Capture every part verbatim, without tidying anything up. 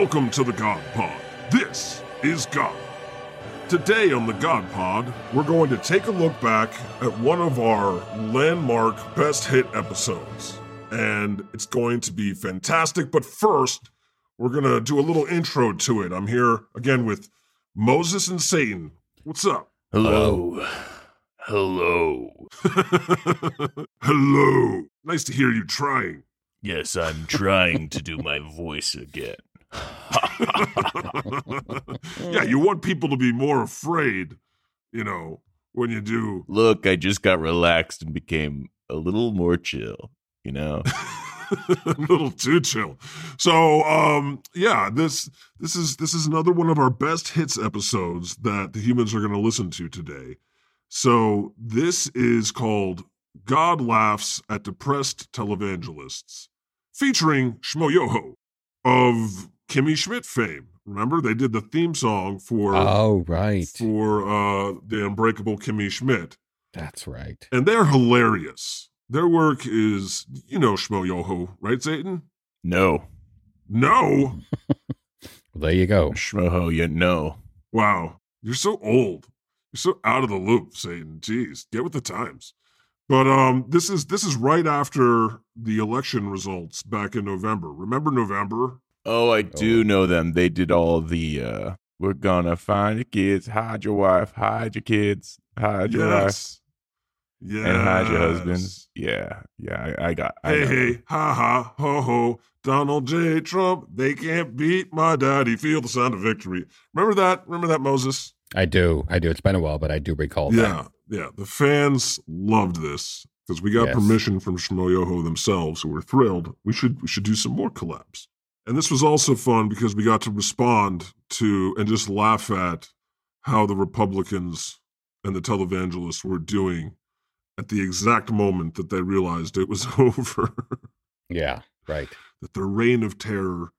Welcome to the God Pod. This is God. Today on the God Pod, we're going to take a look back at one of our landmark best hit episodes. And it's going to be fantastic, but first, we're going to do a little intro to it. I'm here again with Moses and Satan. What's up? Hello. Hello. Hello. Nice to hear you trying. Yes, I'm trying to do my voice again. Yeah, you want people to be more afraid, you know, when you do. Look, I just got relaxed and became a little more chill, you know? A little too chill. So, um, yeah, this this is this is another one of our best hits episodes that the humans are going to listen to today. So, this is called God Laughs at Depressed Televangelists, featuring Shmo Yoho of Kimmy Schmidt fame. Remember, they did the theme song for oh right for uh, the Unbreakable Kimmy Schmidt. That's right, and they're hilarious. Their work is, you know, Shmo Yoho, right, Satan? No. No. Well, there you go. Shmoho, you know. Wow, you're so old. You're so out of the loop, Satan. Jeez, get with the times. But um, this is this is right after the election results back in November. Remember November? Oh, I do Oh. know them. They did all the, uh, we're gonna find your kids, hide your wife, hide your kids, hide your wife, Yes. Yes. and hide your husband. Yeah, yeah, I, I got I Hey, know hey, them. ha, ha, ho, ho. Donald J. Trump, they can't beat my daddy. Feel the sound of victory. Remember that? Remember that, Moses? I do, I do. It's been a while, but I do recall Yeah, yeah. The fans loved this because we got Yes. permission from Shmo Yoho themselves, who were thrilled. We should we should do some more collabs. And this was also fun because we got to respond to and just laugh at how the Republicans and the televangelists were doing at the exact moment that they realized it was over, that. Yeah, right. that their reign of terror,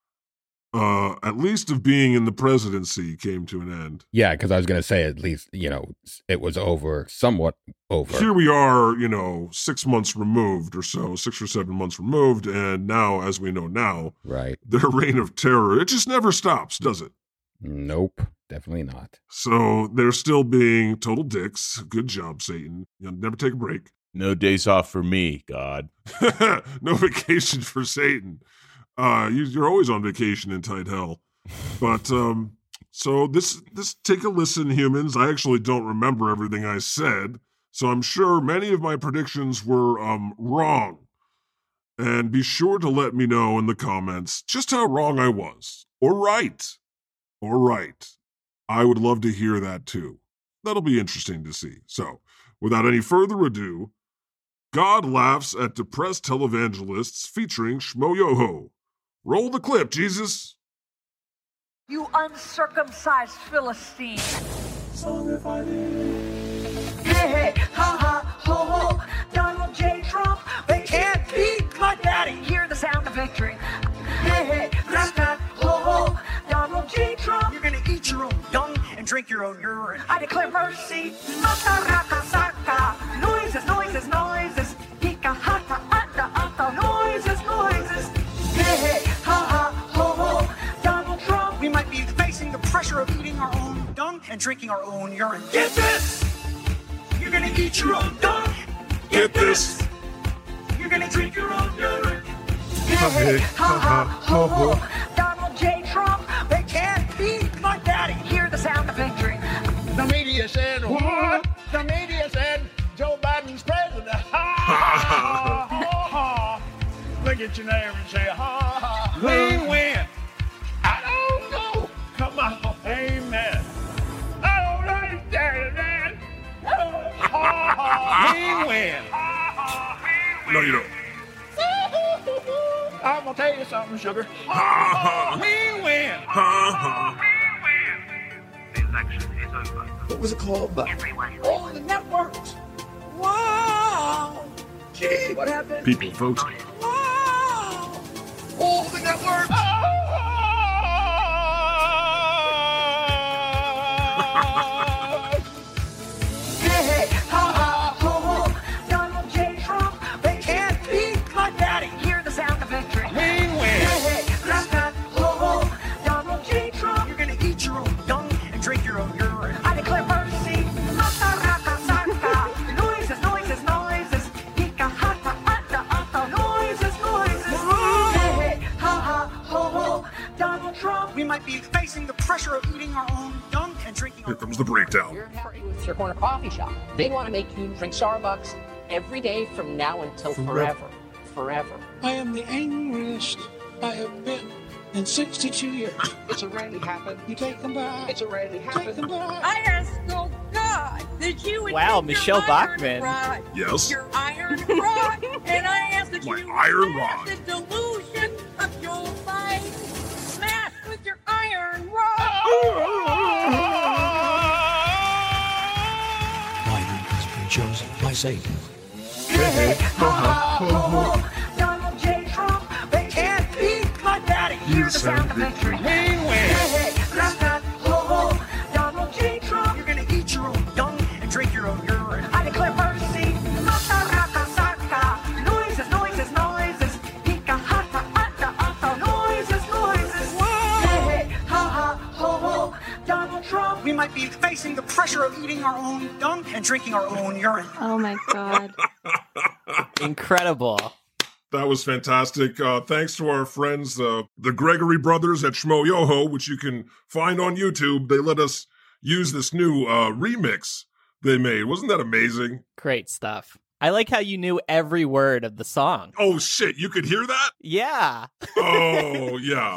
uh, at least of being in the presidency, came to an end. Yeah, because I was going to say at least, you know, it was over, somewhat over. Here we are, you know, six months removed or so, six or seven months removed, and now, as we know now, Right. their reign of terror, it just never stops, does it? Nope, definitely not. So they're still being total dicks. Good job, Satan. You'll never take a break. No days off for me, God. No vacation for Satan. Uh, you, you're always on vacation in tight hell. But um, so this this take a listen, humans. I actually don't remember everything I said, so I'm sure many of my predictions were um wrong. And be sure to let me know in the comments just how wrong I was, or right, or right. I would love to hear that too. That'll be interesting to see. So, without any further ado, God Laughs at Depressed Televangelists featuring Shmo Yoho. Roll the clip, Jesus. You uncircumcised Philistine. Hey, hey, ha, ha, ho, ho. Donald J. Trump, they can't beat my daddy. Hear the sound of victory. Hey, hey, rasta, ho, ho. Donald J. Trump, You're gonna eat your own dung and drink your own urine. I declare mercy. Makaraka, saka. Noises, noises, noises. Hika, haka, ata, ata. Noises, noises. Hey, hey, ha, ha, ho, ho. Donald Trump. We might be facing the pressure of eating our own dung and drinking our own urine. Get this! You're gonna eat your own dung. Get this. You're gonna drink your own urine. Hey, hey, ha, ha, ho, ho. Donald J. Trump, they can't beat my daddy. Hear the sound of victory. The media said, what? The media said Joe Biden's president. Ha, ha, ha, ha. Look at your neighbor and say, ha, ha. We win. I don't know. Come on. Amen. I don't understand that. Ha, ha. We win. Ha, ha. No, you don't. I'm going to tell you something, sugar. Ha, We win. ha, ha. The election is over. What was it called? The Everyone is all the networks. Wow. Gee, what happened? People, folks. Wow. All the networks. Oh. Hey, hey, ha, ha, ho, ho. Donald J. Trump, they can't beat my daddy. Hear the sound of victory. We win. Hey, hey, rasta, ho, ho. might be facing the pressure of eating our own dung and drinking our Here comes the breakdown. You're happy with your corner coffee shop. They want to make you drink Starbucks every day from now until forever. Forever. I am the angriest I have been in sixty-two years. It's already happened. You take them back. It's already Take happened. them back. I ask, oh God, that you would Wow, take Michelle your iron Bachmann. rod, Yes. your iron rod, and I ask that My you iron smash rod. the delusion of your life. Smash with your iron rod. My name has been chosen by Satan. Hey, ha, ha, ho, ho. Donald J. Trump, they can't beat my daddy. Hear the sound of victory. Hey, hey, ra, ra, ho, ho. Donald J. Trump, you're gonna eat your own dung and drink your own urine. I declare mercy. Maka, raka, saka. Noises, noises, noises. Hika, hata, ata, ata. Noises, noises. Hey, hey, ha, ha, ho, ho. Donald Trump, we might be facing the pressure of eating our own dung and drinking our own urine. Oh my God. Incredible. That was fantastic. Uh, thanks to our friends, uh, the Gregory brothers at Schmo Yoho, which you can find on YouTube. They let us use this new uh, remix they made. Wasn't that amazing? Great stuff. I like how you knew every word of the song. Oh, shit. You could hear that? Yeah. Oh, yeah.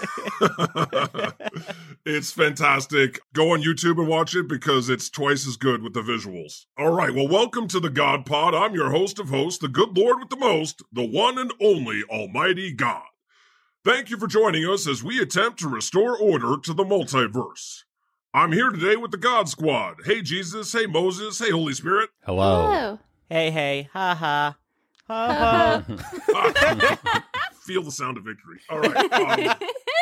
It's fantastic. Go on YouTube and watch it because it's twice as good with the visuals. All right. Well, welcome to the God Pod. I'm your host of hosts, the good Lord with the most, the one and only Almighty God. Thank you for joining us as we attempt to restore order to the multiverse. I'm here today with the God Squad. Hey, Jesus. Hey, Moses. Hey, Holy Spirit. Hello. Hello. Hey, hey, ha ha. Ha ha. Feel the sound of victory. All right.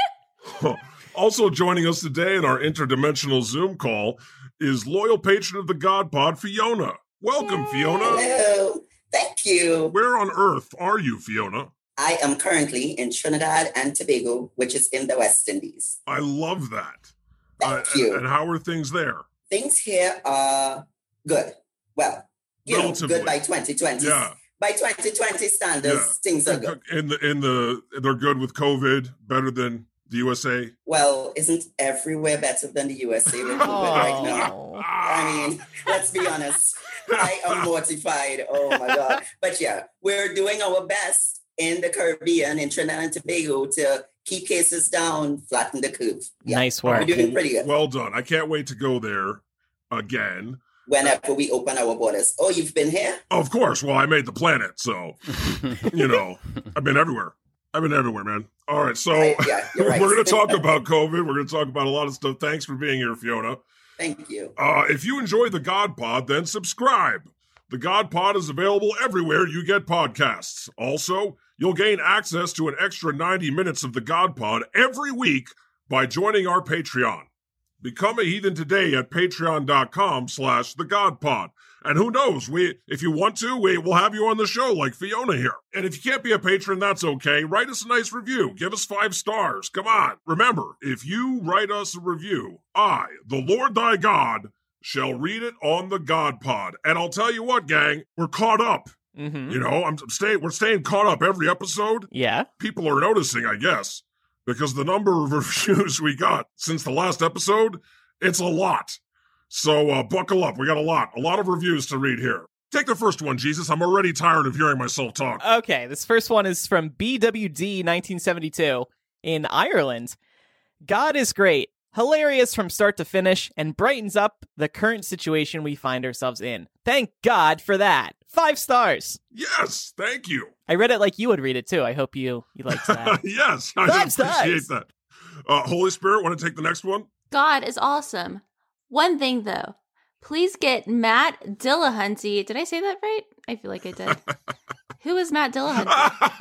Um, also joining us today in our interdimensional Zoom call is loyal patron of the God Pod, Fiona. Welcome, Fiona. Hello. Thank you. Where on earth are you, Fiona? I am currently in Trinidad and Tobago, which is in the West Indies. I love that. Thank Uh, you. And, and how are things there? Things here are good. Well, you know, Relatively. good by twenty twenty. Yeah. By twenty twenty standards, Yeah. things are good. In the in the they're good with COVID, better than the U S A. Well, isn't everywhere better than the U S A with COVID right now? Oh. I mean, let's be honest. I am mortified. Oh my God. But yeah, we're doing our best in the Caribbean, in Trinidad and Tobago, to keep cases down, flatten the curve. Yeah. Nice We're work. doing pretty good. Well done. I can't wait to go there again. Whenever we open our borders. Oh, you've been here? Of course. Well, I made the planet, so you know, I've been everywhere. I've been everywhere, man. All right, so Right, yeah, you're right. we're going to talk about COVID. We're going to talk about a lot of stuff. Thanks for being here, Fiona. Thank you. Uh, if you enjoy the God Pod, then subscribe. The God Pod is available everywhere you get podcasts. Also, you'll gain access to an extra ninety minutes of the God Pod every week by joining our Patreon. Become a heathen today at patreon.com slash the God Pod. And who knows, we if you want to, we will have you on the show like Fiona here. And if you can't be a patron, that's okay. Write us a nice review. Give us five stars. Come on. Remember, if you write us a review, I, the Lord thy God, shall read it on the God Pod. And I'll tell you what, gang, we're caught up. Mm-hmm. You know, I'm staying. We're staying caught up every episode. Yeah. People are noticing, I guess, because the number of reviews we got since the last episode, it's a lot. So uh, buckle up. We got a lot, a lot of reviews to read here. Take the first one, Jesus. I'm already tired of hearing myself talk. Okay, this first one is from B W D nineteen seventy-two in Ireland. God is great, hilarious from start to finish, and brightens up the current situation we find ourselves in. Thank God for that. Five stars. Yes, thank you. I read it like you would read it too. I hope you you liked that. Yes, I Five appreciate stars. that. Uh, Holy Spirit, want to take the next one? God is awesome. One thing though, please get Matt Dillahunty. Did I say that right? I feel like I did. Who is Matt Dillahunty?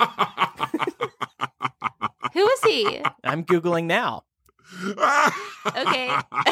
Who is he? I'm Googling now. Okay.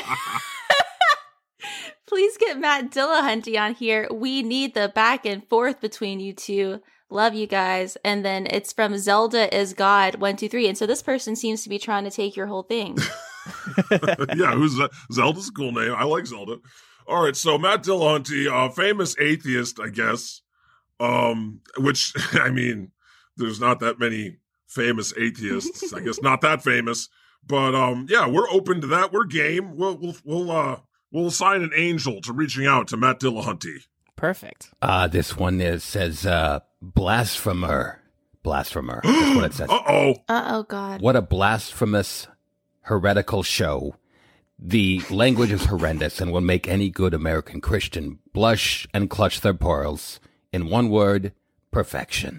Please get Matt Dillahunty on here. We need the back and forth between you two. Love you guys. And then it's from Zelda is God one two three. And so this person seems to be trying to take your whole thing. Yeah, who's that? Zelda's a cool name. I like Zelda. All right, so Matt Dillahunty, uh, famous atheist, I guess. Um, which I mean, there's not that many famous atheists. I guess not that famous, But um, yeah, we're open to that. We're game. We'll we'll we'll uh we'll assign an angel to reaching out to Matt Dillahunty. Perfect. Uh, this one is, says uh, blasphemer. Blasphemer. That's what it says. Uh-oh. Uh-oh, God. What a blasphemous, heretical show. The language is horrendous and will make any good American Christian blush and clutch their pearls. In one word, perfection.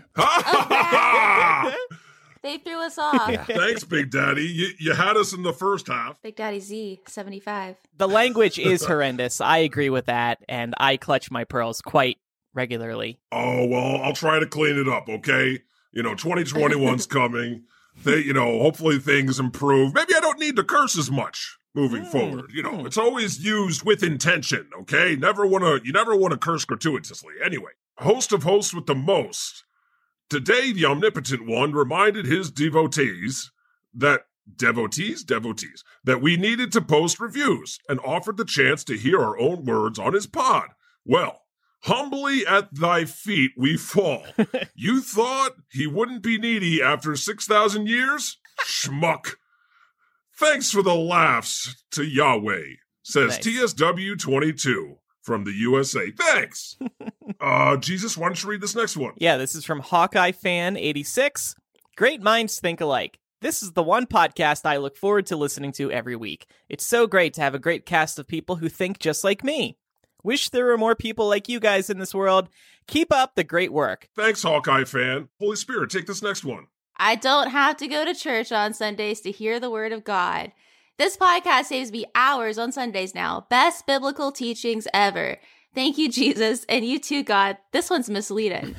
They threw us off. Thanks, Big Daddy. You, you had us in the first half. Big Daddy Z, seventy-five. The language is horrendous. I agree with that, and I clutch my pearls quite regularly. Oh, well, I'll try to clean it up, okay? You know, twenty twenty-one's coming. They, you know, hopefully things improve. Maybe I don't need to curse as much moving mm. forward. You know, it's always used with intention, okay? Never want to, you never want to curse gratuitously. Anyway, host of hosts with the most. Today, the omnipotent one reminded his devotees that, devotees, devotees, that we needed to post reviews and offered the chance to hear our own words on his pod. Well, humbly at thy feet we fall. You thought he wouldn't be needy after six thousand years? Schmuck. Thanks for the laughs to Yahweh, says nice. T S W twenty-two. From the U S A. Thanks. uh, Jesus, why don't you read this next one? Yeah, this is from Hawkeye Fan eighty-six. Great minds think alike. This is the one podcast I look forward to listening to every week. It's so great to have a great cast of people who think just like me. Wish there were more people like you guys in this world. Keep up the great work. Thanks, Hawkeye Fan. Holy Spirit, take this next one. I don't have to go to church on Sundays to hear the word of God. This podcast saves me hours on Sundays now. Best biblical teachings ever. Thank you, Jesus, and you too, God. This one's misleading.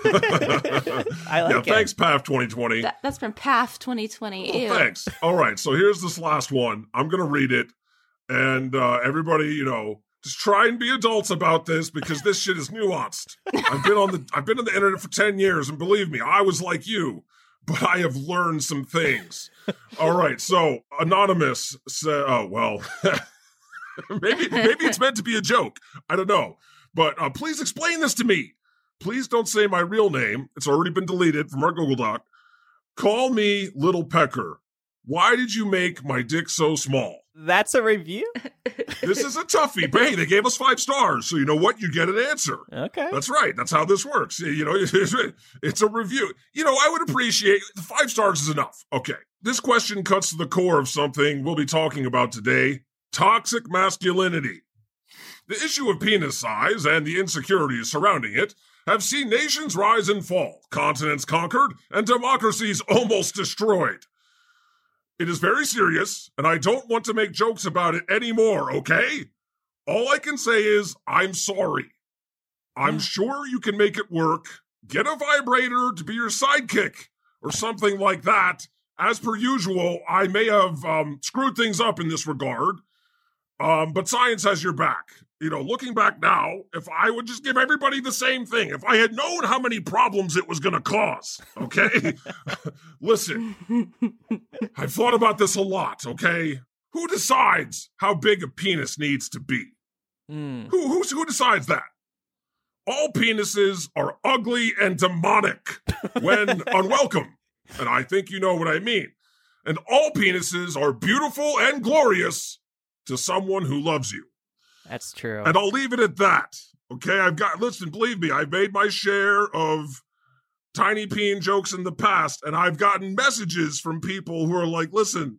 I like yeah, it. Thanks, P A F twenty twenty. That, that's from P A F twenty twenty. Oh, thanks. All right, so here's this last one. I'm going to read it, and uh, everybody, you know, just try and be adults about this because this shit is nuanced. I've been on the I've been on the internet for ten years, and believe me, I was like you, but I have learned some things. All right, so Anonymous said, oh, well, maybe maybe it's meant to be a joke. I don't know. But uh, please explain this to me. Please don't say my real name. It's already been deleted from our Google Doc. Call me Little Pecker. Why did you make my dick so small? That's a review? This is a toughie. But hey, they gave us five stars, so you know what? You get an answer. Okay. That's right. That's how this works. You know, it's a review. You know, I would appreciate, five stars is enough. Okay. This question cuts to the core of something we'll be talking about today. Toxic masculinity. The issue of penis size and the insecurities surrounding it have seen nations rise and fall, continents conquered, and democracies almost destroyed. It is very serious, and I don't want to make jokes about it anymore, okay? All I can say is, I'm sorry. I'm sure you can make it work. Get a vibrator to be your sidekick, or something like that. As per usual, I may have um, screwed things up in this regard, um, but science has your back. You know, looking back now, if I would just give everybody the same thing, if I had known how many problems it was going to cause, okay? Listen, I've thought about this a lot, okay? Who decides how big a penis needs to be? Mm. Who, who, who decides that? All penises are ugly and demonic when unwelcome. And I think you know what I mean. And all penises are beautiful and glorious to someone who loves you. That's true. And I'll leave it at that. Okay, I've got, listen, believe me, I've made my share of tiny peen jokes in the past, and I've gotten messages from people who are like, listen,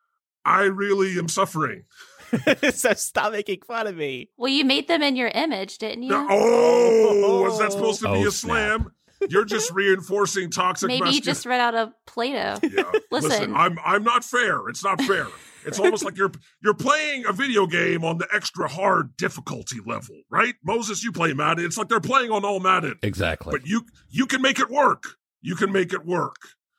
I really am suffering. So stop making fun of me. Well, you made them in your image, didn't you? Oh, was that supposed to be Oh, a slam? You're just reinforcing toxic Maybe you just read out of Plato. Yeah. Listen. Listen, I'm I'm not fair. It's not fair. It's almost like you're you're playing a video game on the extra hard difficulty level, right? Moses, you play Madden. It's like they're playing on all Madden. Exactly. But you you can make it work. You can make it work.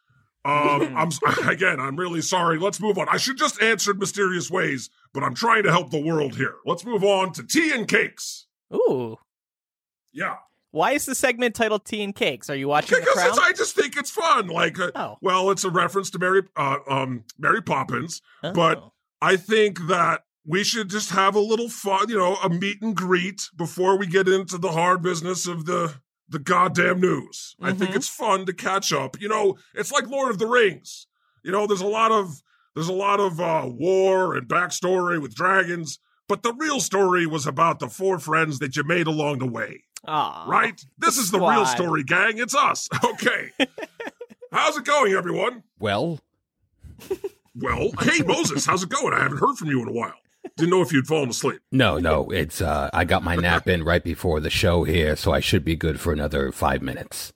Um, I'm again, I'm really sorry. Let's move on. I should just answered mysterious ways, but I'm trying to help the world here. Let's move on to tea and cakes. Ooh. Yeah. Why is the segment titled Tea and Cakes? Are you watching Because The Crown? it's, I just think it's fun. Like, uh, Oh. well, it's a reference to Mary, uh, um, Mary Poppins, Oh. but I think that we should just have a little fun, you know, a meet and greet before we get into the hard business of the the goddamn news. I think Mhm. it's fun to catch up. You know, it's like Lord of the Rings. You know, there's a lot of There's a lot of uh, war and backstory with dragons, but the real story was about the four friends that you made along the way. Aw, right? This the is the real squad. story, gang. It's us. Okay. How's it going, everyone? Well, Well, hey, Moses, how's it going? I haven't heard from you in a while. Didn't know if you'd fallen asleep. no, no, it's uh, I got my nap in right before the show here, so I should be good for another five minutes.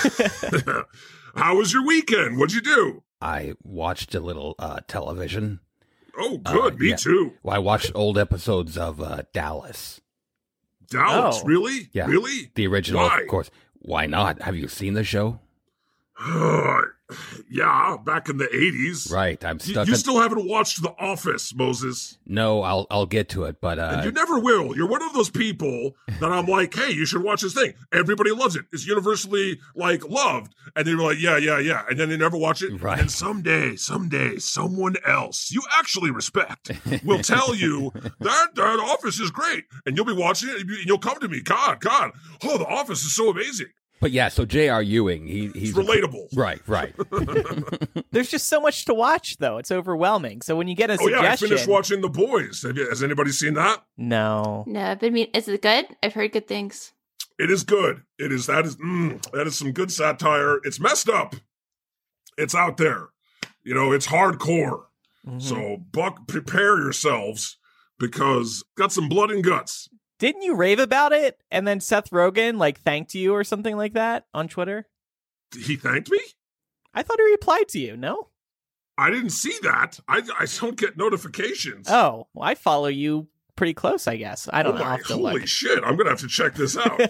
How was your weekend? What'd you do? I watched a little uh, television. Oh, good. Uh, Me yeah. too. Well, I watched old episodes of uh, Dallas. Dallas, Oh. really? Yeah, Really? the original, Why? of course. Why not? Have you seen the show? Uh, yeah, back in the eighties. Right, I'm You, stuck. you in- still haven't watched The Office, Moses. No, I'll I'll get to it, but And uh, you never will. You're one of those people that I'm like, hey, you should watch this thing. Everybody loves it. It's universally, like, loved. And they're like, yeah, yeah, yeah. And then they never watch it. Right. And someday, someday, someone else you actually respect will tell you that that Office is great. And you'll be watching it and you- and you'll come to me, God, God, oh, The Office is so amazing. but yeah. So J R. Ewing, he he's It's relatable. Right, right. There's just so much to watch, though. It's overwhelming. So when you get a Oh, yeah, I suggestion, finished watching The Boys. Have you, has anybody seen that? no, No, I've been mean. Is it good? I've heard good things. It is good. It is that is mm, that is some good satire. It's messed up. It's out there. You know, it's hardcore. Mhm. So buck prepare yourselves because got some blood and guts. Didn't you rave about it? And then Seth Rogen like thanked you or something like that on Twitter? He thanked me? I thought he replied to you. No. I didn't see that. I, I don't get notifications. Oh, well, I follow you pretty close. I guess I don't Oh know. I'll my, have to holy look. shit. I'm gonna have to check this out.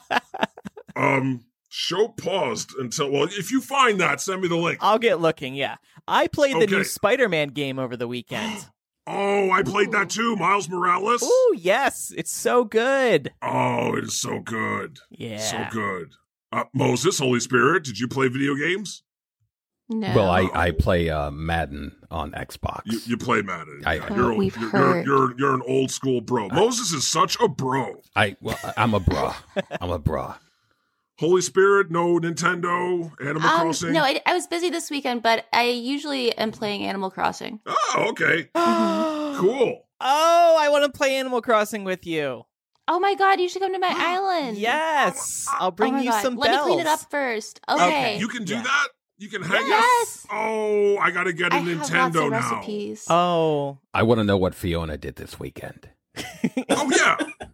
um show paused until well, if you find that, send me the link. I'll get looking. Yeah, I played the new Okay. Spider-Man game over the weekend. Oh, I played that too, Miles Morales. Ooh, yes, it's so good. Oh, it is so good. Yeah, So good. Uh, Moses, Holy Spirit, did you play video games? No. Well, I I play uh, Madden on Xbox. You, you play Madden. I- Yeah, Oh, you're, we've you're, heard. You're, you're, you're an old school bro. Moses is such a bro. I well, I'm a bra. I'm a bra. Holy Spirit, no Nintendo, Animal Um, Crossing. no, I, I was busy this weekend, but I usually am playing Animal Crossing. Oh, okay. Cool. Oh, I want to play Animal Crossing with you. Oh my god, you should come to my island. Yes, I'll bring oh my you god. some Let bells. me clean it up first. Okay. Okay. You can do Yeah. that? You can hang Yes. out? Oh, I got to get a I have lots Nintendo of now. recipes. Oh, I want to know what Fiona did this weekend. Oh, yeah.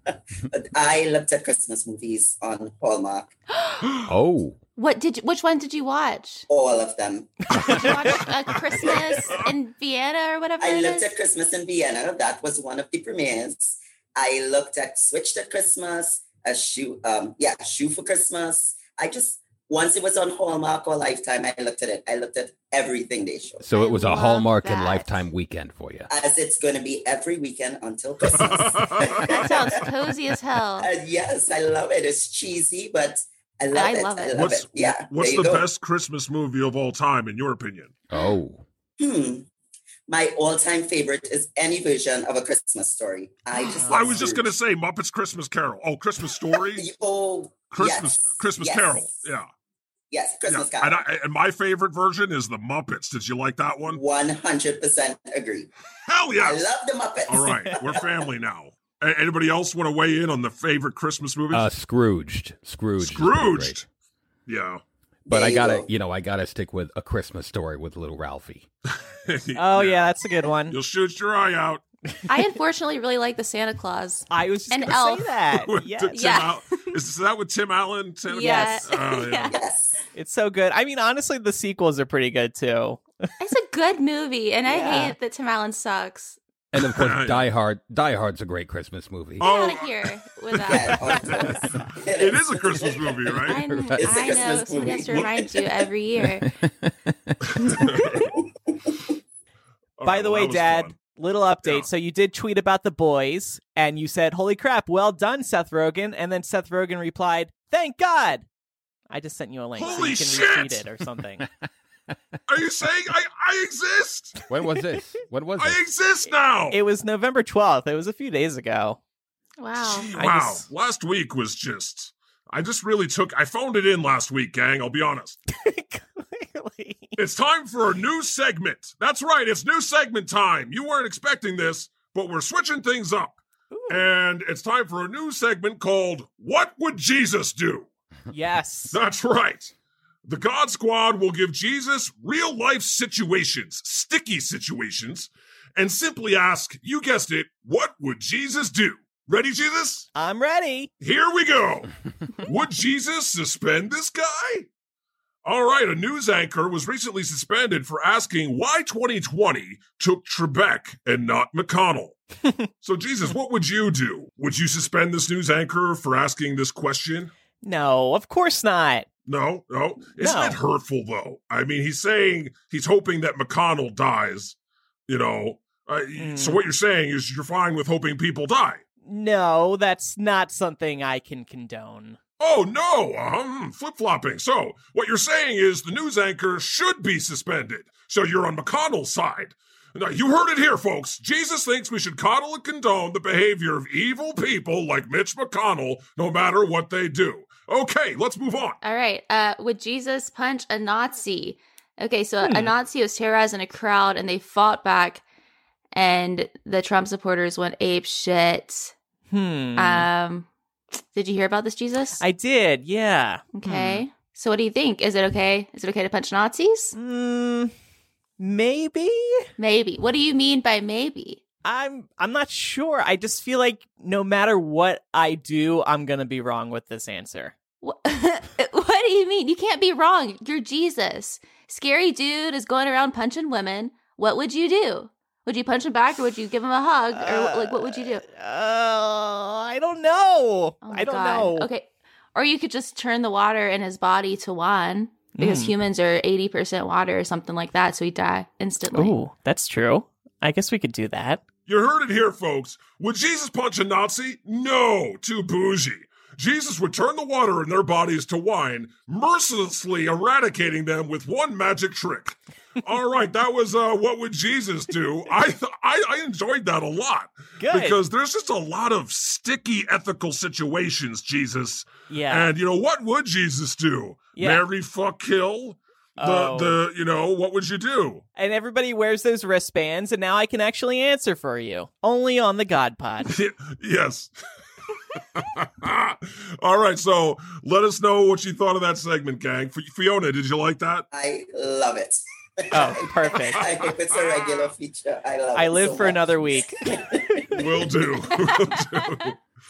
I looked at Christmas movies on Hallmark, Oh, What did you, which one did you watch? all of them. Did you watch uh, Christmas in Vienna or whatever I it looked is? at Christmas in Vienna. That was one of the premieres. I looked at Switched at Christmas, a shoe, um, yeah, Shoe for Christmas. I just, once it was on Hallmark or Lifetime, I looked at it. I looked at everything they showed. so I it was a love Hallmark and that. Lifetime weekend for you. As it's going to be every weekend until Christmas. That sounds cozy as hell. Uh, yes, I love it. It's cheesy, but I love I it. love I it. love What's, it. Yeah. what's there the you go. best Christmas movie of all time, in your opinion? Oh, Hmm. My all-time favorite is any version of A Christmas Story. I just. I love was just Scrooge. going to say Muppets Christmas Carol. Oh, Christmas Story? Oh, Christmas yes, Christmas yes, Carol. Yeah. Yes, Christmas yeah. Carol. And, I, and my favorite version is the Muppets. Did you like that one? One hundred percent agree. Hell I yes. love the Muppets. All right. We're family now. A- Anybody else want to weigh in on the favorite Christmas movies? uh, Scrooged. Scrooged. is pretty great. Scrooged. Yeah. But There I you gotta, go. you know, I gotta stick with A Christmas Story with Little Ralphie. oh yeah, that's a good one. You'll shoot your eye out. I unfortunately really like the Santa Claus. I was just An going to elf. say that. With Yeah. Tim Yeah. Al- is that with Tim Allen? Santa Yeah. Claus? Oh, yeah. Yeah. Yes. It's so good. I mean, honestly, the sequels are pretty good too. It's a good movie, and I Yeah. hate that Tim Allen sucks. And of course, Die Hard. Die Hard's a great Christmas movie. Get Oh. out of here with Yeah, that. of course. It is a Christmas movie, I, right? kn- It's a I know. Christmas Someone has to movie. remind you every year. By Oh, the well, way, that was Dad, fun. little update. Yeah. So you did tweet about the boys, and you said, "Holy crap, well done, Seth Rogen." And then Seth Rogen replied, "Thank God." I just sent you a link so Holy you can shit! retweet it or something. Are you saying I, I exist? When was this? When was I this? exist now. It was November twelfth. It was a few days ago. Wow. I Wow. just- Last week was just I just really took, I phoned it in last week, gang. I'll be honest. Clearly. It's time for a new segment. That's right. It's new segment time. You weren't expecting this, but we're switching things up. Ooh. And it's time for a new segment called What Would Jesus Do? Yes. That's right. The God Squad will give Jesus real life situations, sticky situations, and simply ask, you guessed it, what would Jesus do? Ready, Jesus? I'm ready. Here we go. Would Jesus suspend this guy? All right, a news anchor was recently suspended for asking why twenty twenty took Trebek and not McConnell. So, Jesus, what would you do? Would you suspend this news anchor for asking this question? No, of course not. No, no. Isn't No. it hurtful, though? I mean, he's saying he's hoping that McConnell dies, you know. Uh, Mm. So what you're saying is you're fine with hoping people die. No, that's not something I can condone. Oh, no, um, flip-flopping. So, what you're saying is the news anchor should be suspended. So you're on McConnell's side. Now, you heard it here, folks. Jesus thinks we should coddle and condone the behavior of evil people like Mitch McConnell, no matter what they do. Okay, let's move on. All right. Uh, would Jesus punch a Nazi? Okay, so Hmm. a Nazi was terrorizing a crowd and they fought back, and the Trump supporters went ape shit. Hmm. Um, did you hear about this, Jesus? I did, yeah. Okay. So what do you think? Is it okay? Is it okay to punch Nazis? Hmm. Mm, maybe? Maybe. What do you mean by maybe? I'm I'm not sure. I just feel like no matter what I do, I'm going to be wrong with this answer. What, what do you mean? You can't be wrong. You're Jesus. Scary dude is going around punching women. What would you do? Would you punch him back, or would you give him a hug, or Uh, like what would you do? Uh, I don't know. Oh my I don't God. know. Okay. Or you could just turn the water in his body to wine, because Mm. humans are eighty percent water or something like that, so he'd die instantly. Ooh, that's true. I guess we could do that. You heard it here, folks. Would Jesus punch a Nazi? No, too bougie. Jesus would turn the water in their bodies to wine, mercilessly eradicating them with one magic trick. All right, that was uh, What Would Jesus Do? I, th- I I enjoyed that a lot. Good. Because there's just a lot of sticky ethical situations, Jesus. Yeah. And, you know, what would Jesus do? Yeah. Marry, fuck, kill? The, Oh. the, you know, what would you do? And everybody wears those wristbands, and now I can actually answer for you. Only on the God Pod. Yes. All right, so let us know what you thought of that segment, gang. F- Fiona, did you like that? I love it. Oh, perfect. I hope it's a regular feature. I love it. I live so for much. another week. Will do. Will do.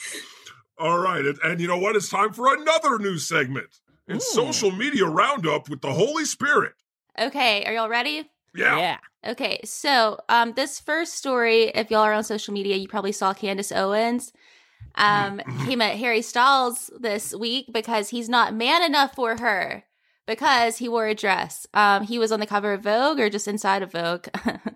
All right, and, and you know what? It's time for another new segment. It's Ooh. Social Media Roundup with the Holy Spirit. Okay, are y'all ready? Yeah. Yeah. Okay, so um, this first story, if y'all are on social media, you probably saw Candace Owens um, came at Harry Styles this week because he's not man enough for her because he wore a dress. Um, he was on the cover of Vogue, or just inside of Vogue.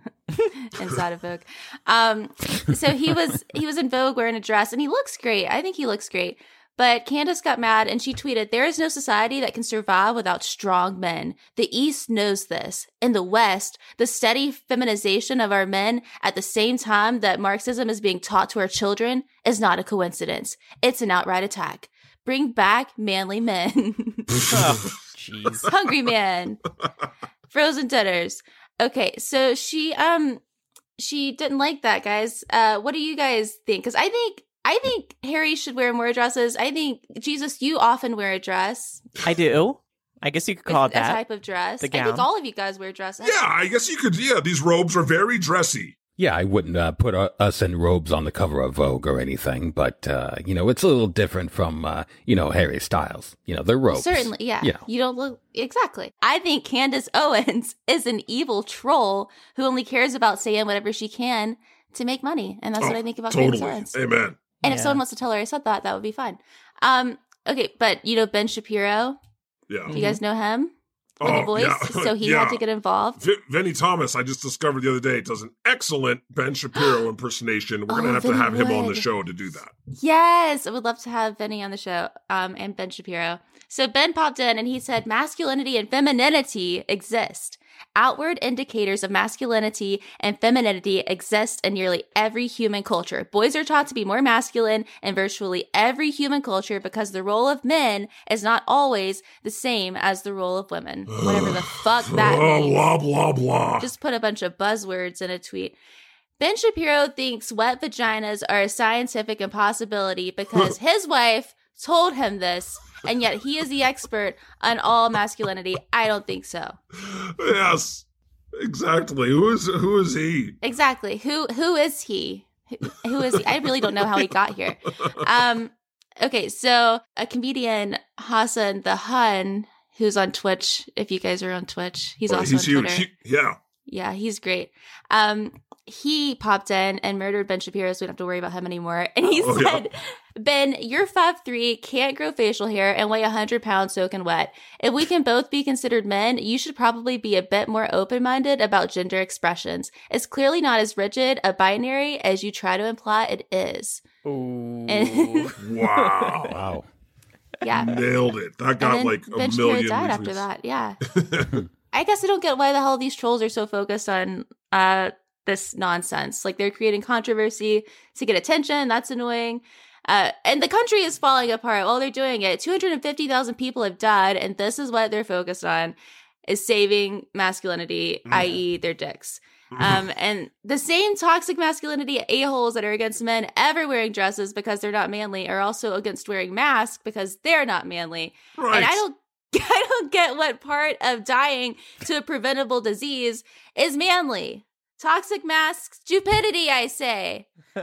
Inside of Vogue. Um, so he was he was in Vogue wearing a dress, and he looks great. I think he looks great. But Candace got mad and she tweeted, "There is no society that can survive without strong men. The East knows this. In the West, the steady feminization of our men at the same time that Marxism is being taught to our children is not a coincidence. It's an outright attack. Bring back manly men." Oh, jeez. Hungry man. Frozen dinners. Okay, so she um she didn't like that, guys. Uh what do you guys think? Because I think I think Harry should wear more dresses. I think, Jesus, you often wear a dress. I do. I guess you could call it a that. type of dress. The I think gown. all of you guys wear dresses. Yeah, I guess you could. Yeah, these robes are very dressy. Yeah, I wouldn't uh, put uh, us in robes on the cover of Vogue or anything, but, uh, you know, it's a little different from, uh, you know, Harry Styles. You know, they're robes. Certainly, yeah. Yeah. You don't look exactly. I think Candace Owens is an evil troll who only cares about saying whatever she can to make money, and that's what Oh, I think about totally. Candace Owens. Amen. And if Yeah. someone wants to tell her I said that, that would be fine. Um, okay, but you know Ben Shapiro. Yeah. Do you guys know him? With the Oh, voice, yeah. so he Yeah. had to get involved. V- Vinnie Thomas, I just discovered the other day, does an excellent Ben Shapiro impersonation. We're going to Oh, have to Vinny have him on the would. show to do that. Yes, I would love to have Benny on the show, um, and Ben Shapiro. So Ben popped in and he said, "Masculinity and femininity exist, Outward indicators of masculinity and femininity exist in nearly every human culture. Boys are taught to be more masculine in virtually every human culture because the role of men is not always the same as the role of women. Whatever the fuck that means. Blah, blah, blah. Just put a bunch of buzzwords in a tweet. Ben Shapiro thinks wet vaginas are a scientific impossibility because his wife told him this, and yet he is the expert on all masculinity. I don't think so. Yes, exactly. Who is who is he? Exactly. Who who is he? Who, who is he? I really don't know how he got here. Um. Okay, so a comedian, Hassan the Hun, who's on Twitch. If you guys are on Twitch, he's Well, also he's on Twitter. huge. He- yeah. Yeah, he's great. Um, he popped in and murdered Ben Shapiro, so we don't have to worry about him anymore. And he Oh, said, Ben, you're five three, can't grow facial hair, and weigh one hundred pounds soaking wet. If we can both be considered men, you should probably be a bit more open-minded about gender expressions. It's clearly not as rigid a binary as you try to imply it is. Ooh. And- Wow. Wow. yeah. Nailed it. That got And then like a Ben Shapiro million died retweets. after that. Yeah. I guess I don't get why the hell these trolls are so focused on uh, this nonsense. Like, they're creating controversy to get attention. That's annoying. Uh, and the country is falling apart while they're doing it. two hundred fifty thousand people have died, and this is what they're focused on, is saving masculinity, Mm. that is their dicks. Um, and the same toxic masculinity a-holes that are against men ever wearing dresses because they're not manly are also against wearing masks because they're not manly. Right. And I don't I don't get what part of dying to a preventable disease is manly. Toxic masks, stupidity, I say.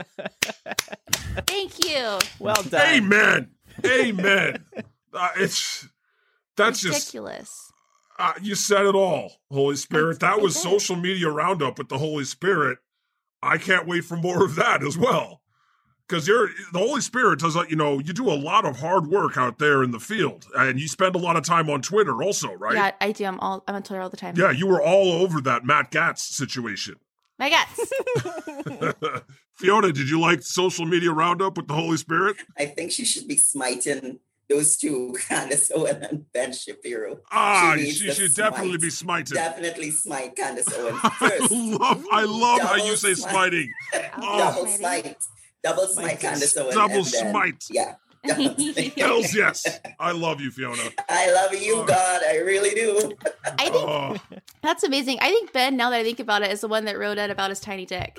Thank you. Well done. Amen. Amen. uh, it's that's just Ridiculous. uh, you said it all, Holy Spirit. That was did. social media roundup with the Holy Spirit. I can't wait for more of that as well. Because you're the Holy Spirit does, you know, you do a lot of hard work out there in the field, and you spend a lot of time on Twitter, also, right? Yeah, I do. I'm all I'm on Twitter all the time. Yeah, you were all over that Matt Gatz situation. My guts. Fiona, did you like social media roundup with the Holy Spirit? I think she should be smiting those two, Candace Owen and Ben Shapiro. Ah, needs she to should smite. definitely be smited. Definitely smite Candace Owen I first. love, I love how Double you say smite. smiting. Double Smiting. smite. Double smite Candace Owen. Double and then- smite. Yeah. Hells yes. I love you, Fiona. I love you, Oh. God. I really do. I think Oh, that's amazing. I think Ben, now that I think about it, is the one that wrote in about his tiny dick.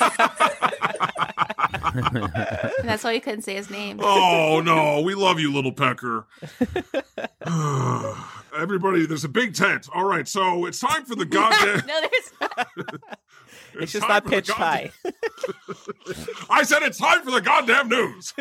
And that's why he couldn't say his name. oh no, we love you, little pecker. Everybody, there's a big tent. All right, so it's time for the goddamn. No, there's not. It's just time not for the pitched goddamn- high. I said it's time for the goddamn news.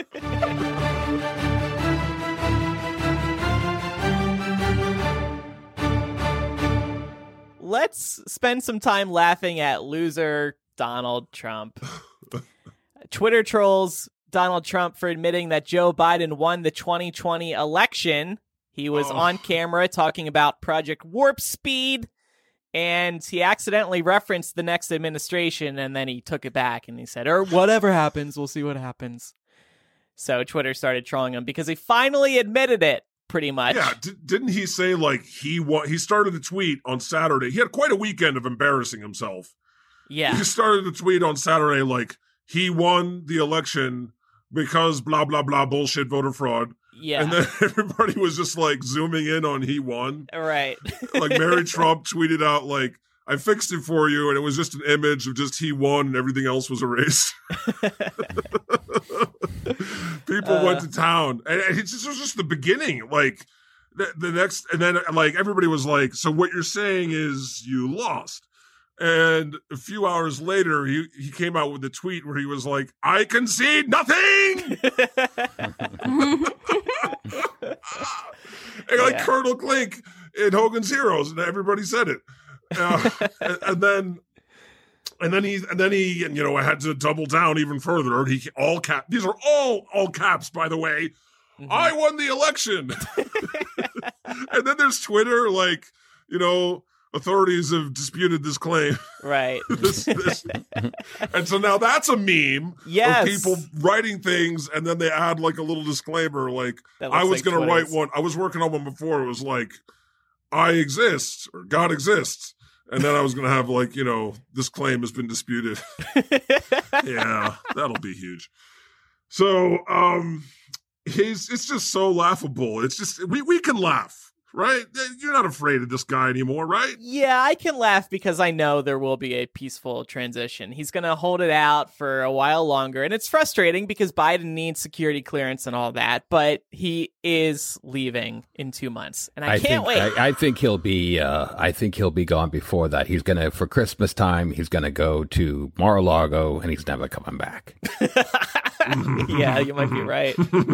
Let's spend some time laughing at loser Donald Trump. Twitter trolls Donald Trump for admitting that Joe Biden won the twenty twenty election. He was Oh. on camera talking about Project Warp Speed, and he accidentally referenced the next administration, and then he took it back and he said, or whatever happens, we'll see what happens. So Twitter started trolling him because he finally admitted it, pretty much. Yeah, d- didn't he say like he wa- he started the tweet on Saturday? He had quite a weekend of embarrassing himself. Yeah. He started the tweet on Saturday like he won the election because blah blah blah bullshit voter fraud. Yeah. And then everybody was just like zooming in on he won. Right. Like Mary Trump tweeted out like, I fixed it for you, and it was just an image of just he won and everything else was erased. People Uh. went to town. And, and it's just, it was just the beginning. Like the, the next, and then like everybody was like, so what you're saying is you lost. And a few hours later, he, he came out with a tweet where he was like, I concede nothing. And like Yeah. Colonel Klink in Hogan's Heroes, and everybody said it. Uh, and, and then, and then he, and then he, and, you know, I had to double down even further. He all cap. These are all all caps, by the way. Mm-hmm. I won the election. And then there's Twitter, like, you know, authorities have disputed this claim. Right. this, this. And so now that's a meme Yes. of people writing things, and then they add like a little disclaimer, like That I looks was like going to write Twitter's. one. I was working on one before. It was like, I exist or God exists. And then I was going to have like, you know, this claim has been disputed. Yeah, that'll be huge. So, um, he's, it's just so laughable. It's just, we, we can laugh, right? You're not afraid of this guy anymore, right? Yeah, I can laugh because I know there will be a peaceful transition. He's going to hold it out for a while longer. And it's frustrating because Biden needs security clearance and all that, but he is leaving in two months. And I, I can't think, wait. I, I think he'll be, uh, I think he'll be gone before that. He's going to, for Christmas time, he's going to go to Mar-a-Lago and he's never coming back. Yeah, you might be right.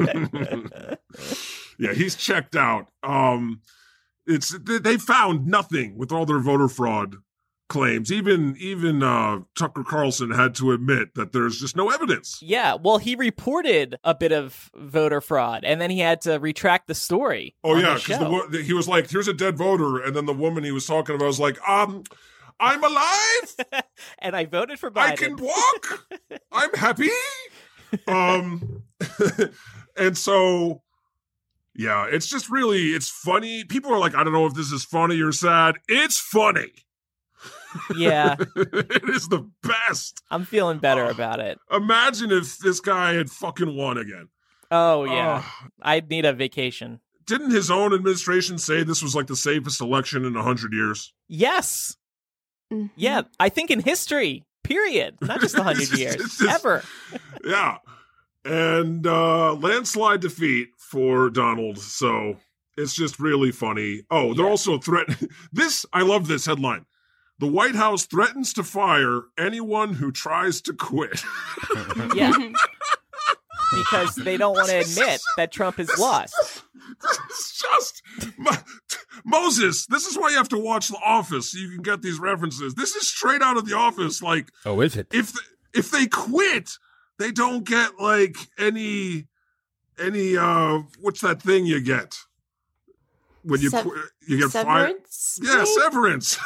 Yeah, he's checked out. Um, it's they found nothing with all their voter fraud claims. Even even uh, Tucker Carlson had to admit that there's just no evidence. Yeah, well, he reported a bit of voter fraud, and then he had to retract the story. Oh on yeah, the because show. he was like, "Here's a dead voter," and then the woman he was talking about was like, "Um, I'm alive, and I voted for Biden. I can walk. I'm happy." Um, and so. Yeah, it's just really, it's funny. People are like, I don't know if this is funny or sad. It's funny. Yeah. It is the best. I'm feeling better about it. Imagine if this guy had fucking won again. Oh, yeah. Uh, I'd need a vacation. Didn't his own administration say this was like the safest election in one hundred years? Yes. Mm-hmm. Yeah, I think in history, period. Not just one hundred years. It's just- Ever. Yeah. And uh, landslide defeat for Donald. So it's just really funny. Oh, they're Yeah. also threatening. This, I love this headline. The White House threatens to fire anyone who tries to quit. Yeah. Because they don't want to admit that Trump has lost. It's just Mo- Moses. This is why you have to watch The Office so you can get these references. This is straight out of The Office. Like, Oh, is it? if th- if they quit, they don't get like any any uh what's that thing you get when you Sev- quit? You get fired. Severance? Yeah, maybe? severance.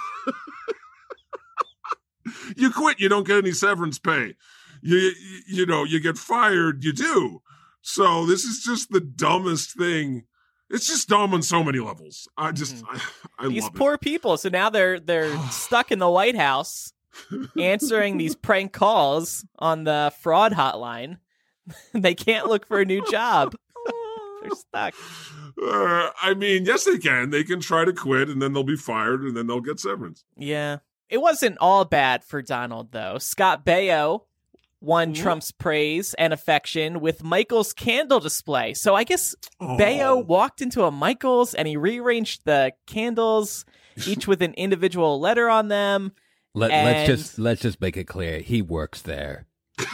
You quit, you don't get any severance pay. You, you you know, you get fired, you do. So this is just the dumbest thing. It's just dumb on so many levels. I just I, I These love poor people. So now they're they're stuck in the White House answering these prank calls on the fraud hotline. They can't look for a new job. They're stuck. it. Uh, I mean, yes, they can. They can try to quit, and then they'll be fired, and then they'll get severance. Yeah. It wasn't all bad for Donald, though. Scott Baio won Trump's praise and affection with Michael's candle display. So I guess Oh. Baio walked into a Michael's and he rearranged the candles, each with an individual letter on them. Let, And- let's just let's just make it clear. He works there.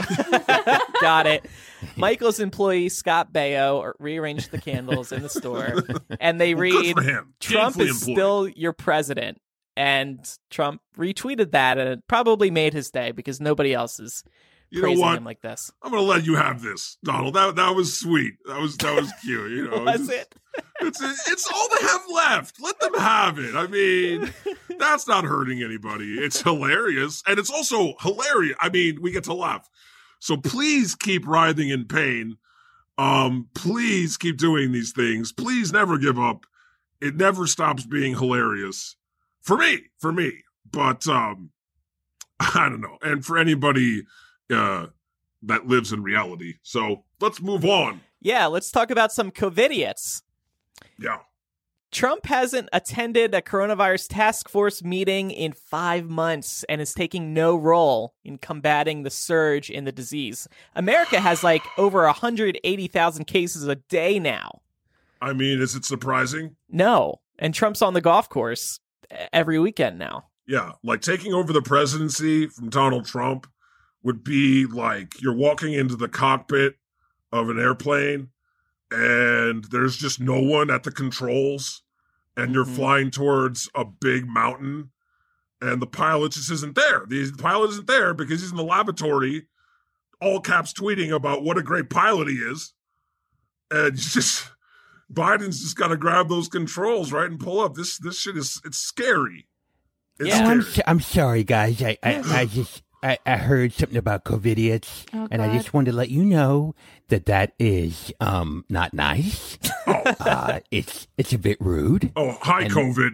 Got it. Michael's employee, Scott Baio, rearranged the candles in the store. And they Well, read, good for him. Trump Gainfully is employed. still your president. And Trump retweeted that, and it probably made his day because nobody else is You know praising what? him like this. I'm gonna let you have this, Donald. That that was sweet. That was that was cute. You know, Was It's it? It's it's all they have left. Let them have it. I mean, that's not hurting anybody. It's hilarious, and it's also hilarious. I mean, we get to laugh. So please keep writhing in pain. Um, please keep doing these things. Please never give up. It never stops being hilarious for me. For me, but um, I don't know. And for anybody uh, that lives in reality. So let's move on. Yeah, let's talk about some COVIDiots. Yeah. Trump hasn't attended a coronavirus task force meeting in five months and is taking no role in combating the surge in the disease. America has like over one hundred eighty thousand cases a day now. I mean, is it surprising? No. And Trump's on the golf course every weekend now. Yeah, like taking over the presidency from Donald Trump would be like you're walking into the cockpit of an airplane and there's just no one at the controls and you're Mhm. flying towards a big mountain and the pilot just isn't there. The pilot isn't there because he's in the laboratory, all caps tweeting about what a great pilot he is. And it's just Biden's just got to grab those controls, right, and pull up. This this shit is it's scary. It's Yeah. Oh, I'm, scary. so- I'm sorry, guys. I, I, I just I, I heard something about COVIDiots, Oh, and I God. just wanted to let you know that that is um not nice. uh, it's it's a bit rude. Oh, hi, And- COVID.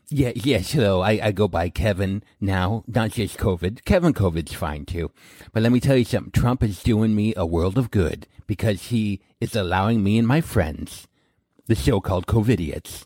Yeah, yes, hello. I, I go by Kevin now, not just COVID. Kevin COVID's fine too. But let me tell you something. Trump is doing me a world of good because he is allowing me and my friends, the so-called COVIDiots,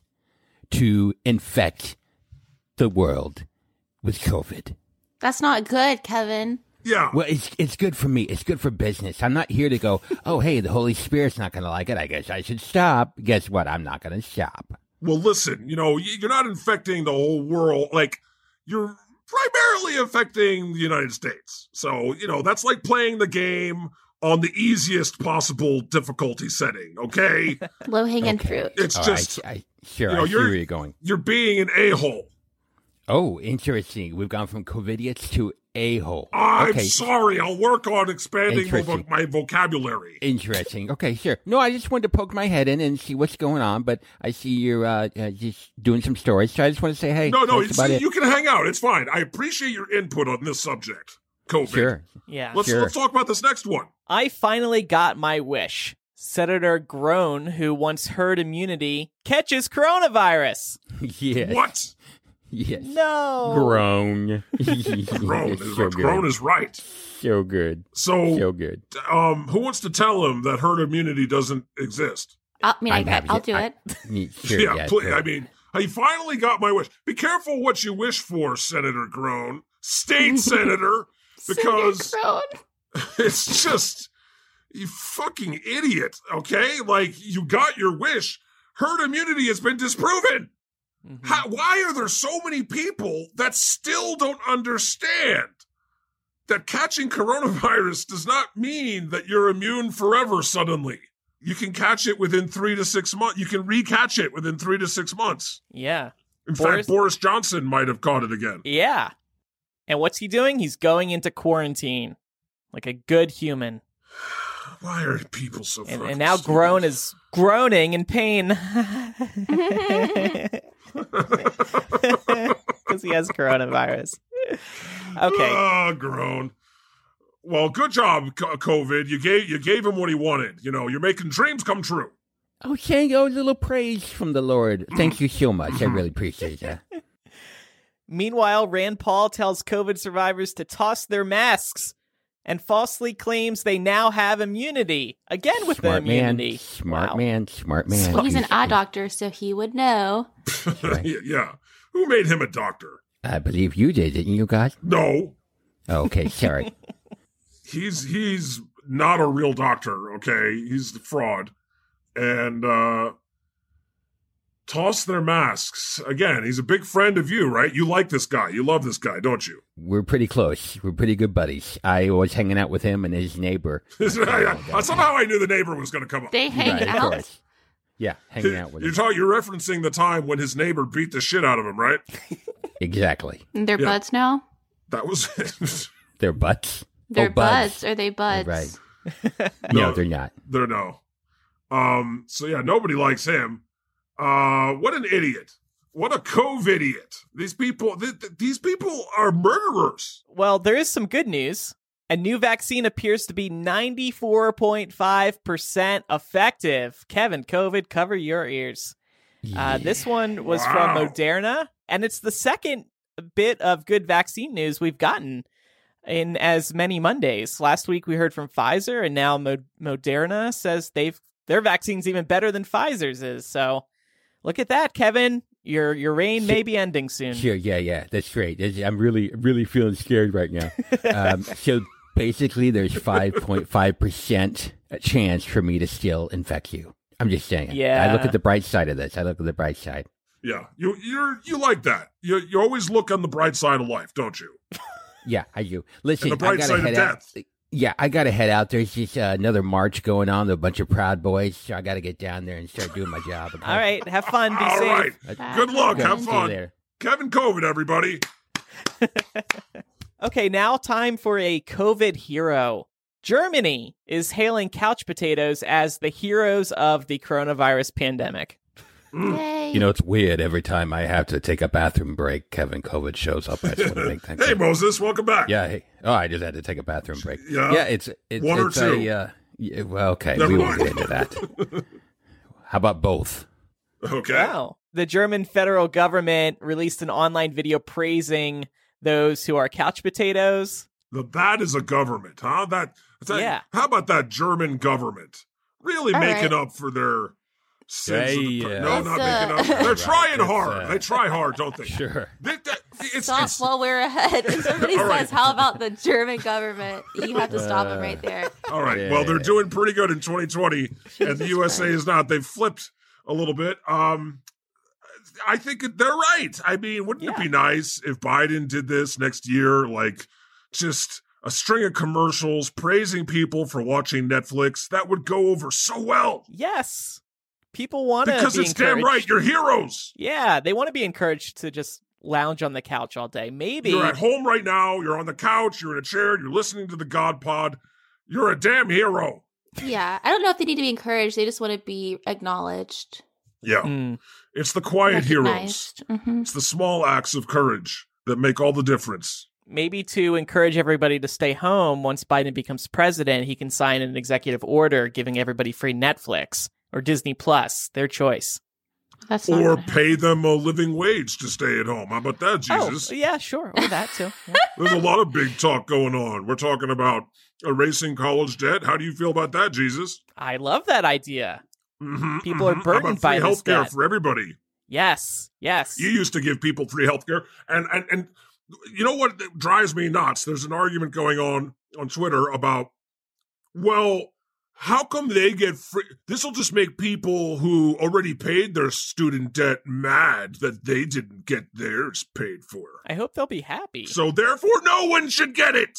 to infect the world with COVID. That's not good, Kevin. Yeah. Well, it's it's good for me. It's good for business. I'm not here to go, oh, hey, the Holy Spirit's not going to like it. I guess I should stop. Guess what? I'm not going to stop. Well, listen, you know, you're not infecting the whole world. Like, you're primarily affecting the United States. So, you know, that's like playing the game on the easiest possible difficulty setting, okay? Low-hanging fruit. It's All just, right, I, sure, you know, I see you're, where you're going. You're being an a-hole. Oh, interesting. We've gone from COVIDiots to a-hole. I'm okay. sorry. I'll work on expanding my, Interesting. vo- my vocabulary. Interesting. Okay, sure. No, I just wanted to poke my head in and see what's going on, but I see you're uh, uh, just doing some stories, so I just want to say, hey, No, no, that's it's, about it. you can hang out. It's fine. I appreciate your input on this subject, COVID. Sure. Yeah. Let's, Sure. let's talk about this next one. I finally got my wish. Senator Groan, who wants herd immunity, catches coronavirus. Yes. What? Yes. No. Grown. Groan is, so Groan good. is right. So good. So, So good. um, who wants to tell him that herd immunity doesn't exist? I mean, I, I'm happy I'll to- do I- it. Sure, yeah, yeah, please. sure. I mean, I finally got my wish. Be careful what you wish for, Senator Groan, state senator, because Senator it's just, you fucking idiot, okay? Like, you got your wish. Herd immunity has been disproven. Mhm. How, why are there so many people that still don't understand that catching coronavirus does not mean that you're immune forever suddenly? You can catch it within three to six months. You can recatch it within three to six months. Yeah. In Boris- fact, Boris Johnson might have caught it again. Yeah. And what's he doing? He's going into quarantine like a good human. Why are people so And, fucking and now stupid? Groan is groaning in pain. Because he has coronavirus. Okay. Ah, Groan. Well, good job, Co- COVID. You gave you gave him what he wanted. You know, you're making dreams come true. Oh, thank you. A little praise from the Lord. Thank you so much. I really appreciate that. Meanwhile, Rand Paul tells COVID survivors to toss their masks and falsely claims they now have immunity. Again with Smart the man. immunity. Smart Wow. man. Smart man. Well, he's an eye doctor, so he would know. Right. yeah, yeah. Who made him a doctor? I believe you did, didn't you, guys? No. Oh, okay, sorry. He's he's not a real doctor, okay? He's the fraud. And uh toss their masks. Again, he's a big friend of you, right? You like this guy. You love this guy, don't you? We're pretty close. We're pretty good buddies. I was hanging out with him and his neighbor. Somehow I knew the neighbor was going to come up. They hang Right, of out. course. Yeah, hanging out with You're, him. talking, you're referencing the time when his neighbor beat the shit out of him, right? Exactly. They're Yeah. buds now? That was it. Their butts. They're Oh, buds. Are they buds? Right. No. No, they're not. There, no. Um. So yeah, nobody likes him. Uh. What an idiot! What a COVID-idiot! These people. Th- th- these people are murderers. Well, there is some good news. A new vaccine appears to be ninety-four point five percent effective. Kevin, COVID, cover your ears. Uh, this one was Wow. from Moderna, and it's the second bit of good vaccine news we've gotten in as many Mondays. Last week we heard from Pfizer, and now Mo- Moderna says they've their vaccine's even better than Pfizer's is. So look at that, Kevin. Your your reign may be ending soon. Sure, yeah, yeah, that's great. That's- I'm really, really feeling scared right now. um, so basically, there's five point five percent chance for me to still infect you. I'm just saying. Yeah. I look at the bright side of this. I look at the bright side. Yeah, you you're you like that. You you always look on the bright side of life, don't you? Yeah, I do. Listen, And the bright I gotta side of head out. death. Yeah, I gotta head out. There's just uh, another march going on with a bunch of Proud Boys, so I gotta get down there and start doing my job. Okay? All right, have fun. Be All safe. right. Good luck. Good. Have See you fun. later. Kevin COVID, everybody. Okay, now time for a COVID hero. Germany is hailing couch potatoes as the heroes of the coronavirus pandemic. Yay. You know, it's weird. Every time I have to take a bathroom break, Kevin COVID shows up. I just want to make that Hey, clear. Moses, welcome back. Yeah. Hey. Oh, I just had to take a bathroom break. Yeah? Yeah. It's it's One or it's two? A, uh, yeah, well, okay. Never we won't mind. get into that. How about both? Okay. Wow. the German federal government released an online video praising those who are couch potatoes. Now, that is a government, huh? That, that Yeah. How about that German government? Really All making right. up for their sins. of the, Yeah, no, yeah. not That's, making uh, up. They're trying That's, hard. uh, They try hard, don't they? Sure. They, they, it's, Stop it's, while we're ahead. If somebody All says, right. how about the German government? You have to stop them right there. all right. Yeah. Well, they're doing pretty good in twenty twenty, and the U S A is not. They've flipped a little bit. Um, I think they're right. I mean, wouldn't it Yeah. be nice if Biden did this next year? Like, just a string of commercials praising people for watching Netflix. That would go over so well. Yes. People want to Because be it's damn encouraged. right. You're heroes. Yeah, they want to be encouraged to just lounge on the couch all day. Maybe. You're at home right now. You're on the couch. You're in a chair. You're listening to the God Pod. You're a damn hero. Yeah, I don't know if they need to be encouraged. They just want to be acknowledged. Yeah. Mm. It's the quiet heroes. Recognized. Mhm. It's the small acts of courage that make all the difference. Maybe to encourage everybody to stay home once Biden becomes president, he can sign an executive order giving everybody free Netflix or Disney Plus, their choice. That's not Or gonna pay them a living wage to stay at home. How about that, Jesus? Oh, yeah, sure. Or that too. Yeah. There's a lot of big talk going on. We're talking about erasing college debt. How do you feel about that, Jesus? I love that idea. Mm-hmm, People are mm-hmm. burdened How about by free this healthcare debt. for everybody. Yes, yes. You used to give people free healthcare, and and and you know what drives me nuts? There's an argument going on on Twitter about, well, how come they get free? This will just make people who already paid their student debt mad that they didn't get theirs paid for. I hope they'll be happy. So therefore, no one should get it.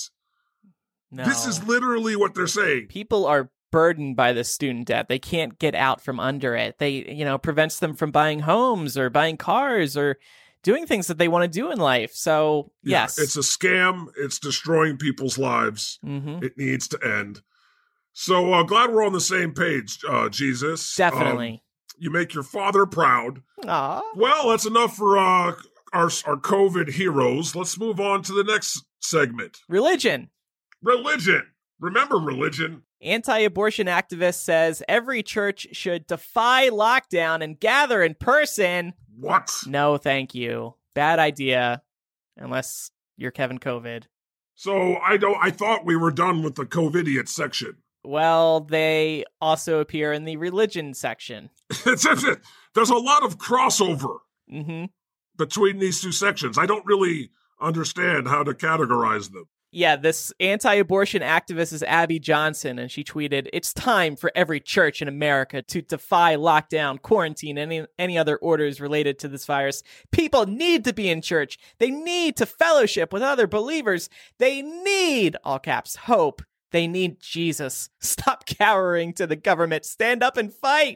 No. This is literally what they're saying. People are burdened by the student debt. They can't get out from under it. They, you know, prevents them from buying homes or buying cars or doing things that they want to do in life. So, Yeah, yes. it's a scam. It's destroying people's lives. Mhm. It needs to end. So uh, glad we're on the same page, uh, Jesus. Definitely. Um, you make your father proud. Aw. Well, that's enough for uh, our our COVID heroes. Let's move on to the next segment. Religion. Religion. Remember religion. Anti-abortion activist says every church should defy lockdown and gather in person. What? No, thank you. Bad idea. Unless you're Kevin COVID. So I don't. I thought we were done with the COVIDiot section. Well, they also appear in the religion section. It's, it's, it. There's a lot of crossover Mm-hmm. between these two sections. I don't really understand how to categorize them. Yeah, this anti-abortion activist is Abby Johnson, and she tweeted, "It's time for every church in America to defy lockdown, quarantine, and any, any other orders related to this virus. People need to be in church. They need to fellowship with other believers. They need," all caps, "hope. They need Jesus. Stop cowering to the government. Stand up and fight."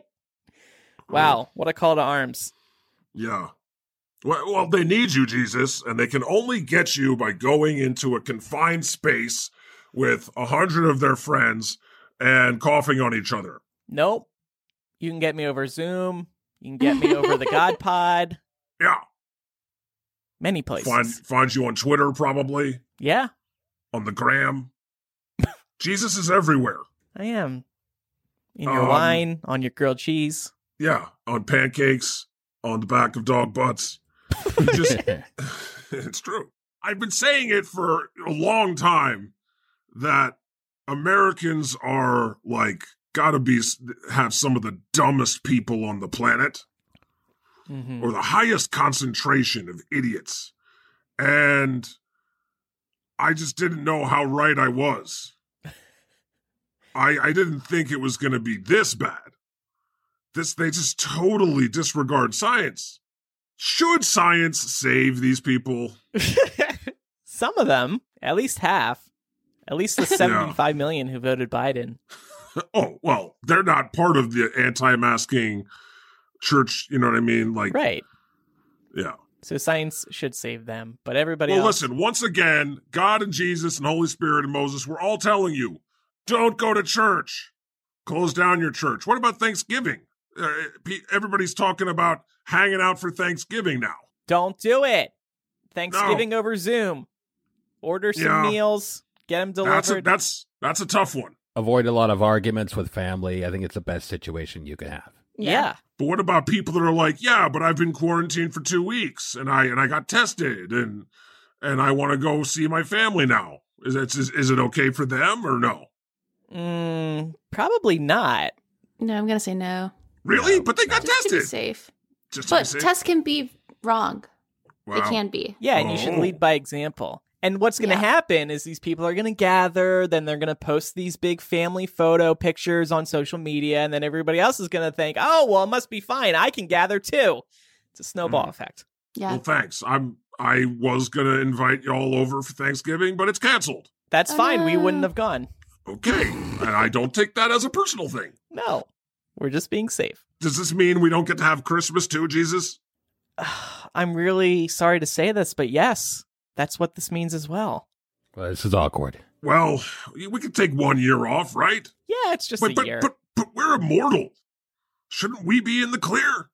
Wow, what a call to arms. Yeah. Well, well, they need you, Jesus, and they can only get you by going into a confined space with a hundred of their friends and coughing on each other. Nope. You can get me over Zoom. You can get me over the God Pod. Yeah. Many places. Find find you on Twitter, probably. Yeah, On the gram. Jesus is everywhere. I am. In your Um, wine, on your grilled cheese. Yeah. On pancakes, on the back of dog butts. You just, it's true. I've been saying it for a long time that Americans are like gotta be have some of the dumbest people on the planet, Mhm. or the highest concentration of idiots, and I just didn't know how right I was. I I didn't think it was going to be this bad. This they just totally disregard science. Should science save these people? Some of them, at least half. At least the seventy-five million who voted Biden. Oh, well, they're not part of the anti-masking church, you know what I mean? Like, Right. yeah. So science should save them, but everybody Well, else. listen, once again, God and Jesus and Holy Spirit and Moses, we're all telling you, don't go to church. Close down your church. What about Thanksgiving? Uh, pe- everybody's talking about hanging out for Thanksgiving now. Don't do it. Thanksgiving over Zoom. Order some Yeah. meals. Get them That's a, delivered. that's that's a tough one. Avoid a lot of arguments with family. I think it's the best situation you can have. Yeah. But what about people that are like, yeah, but I've been quarantined for two weeks and I and I got tested and and I want to go see my family now. Is it is, is it okay for them or no? Mm, probably not. No, I'm gonna say no. Really? But they got Just to tested. be safe. Just to But be safe? tests can be wrong. They Wow. can be. Yeah, and you should Oh. lead by example. And what's going to Yeah. happen is these people are going to gather, then they're going to post these big family photo pictures on social media, and then everybody else is going to think, oh, well, it must be fine. I can gather too. It's a snowball Mm. effect. Yeah. Well, thanks. I'm I was gonna invite y'all over for Thanksgiving, but it's canceled. That's Oh, fine. We no. wouldn't have gone. Okay. And I don't take that as a personal thing. No, we're just being safe. Does this mean we don't get to have Christmas too, Jesus? I'm really sorry to say this, but yes, that's what this means as well. Well, this is awkward. Well, we could take one year off, right? Yeah, it's just But a but, year. but but we're immortal. Shouldn't we be in the clear?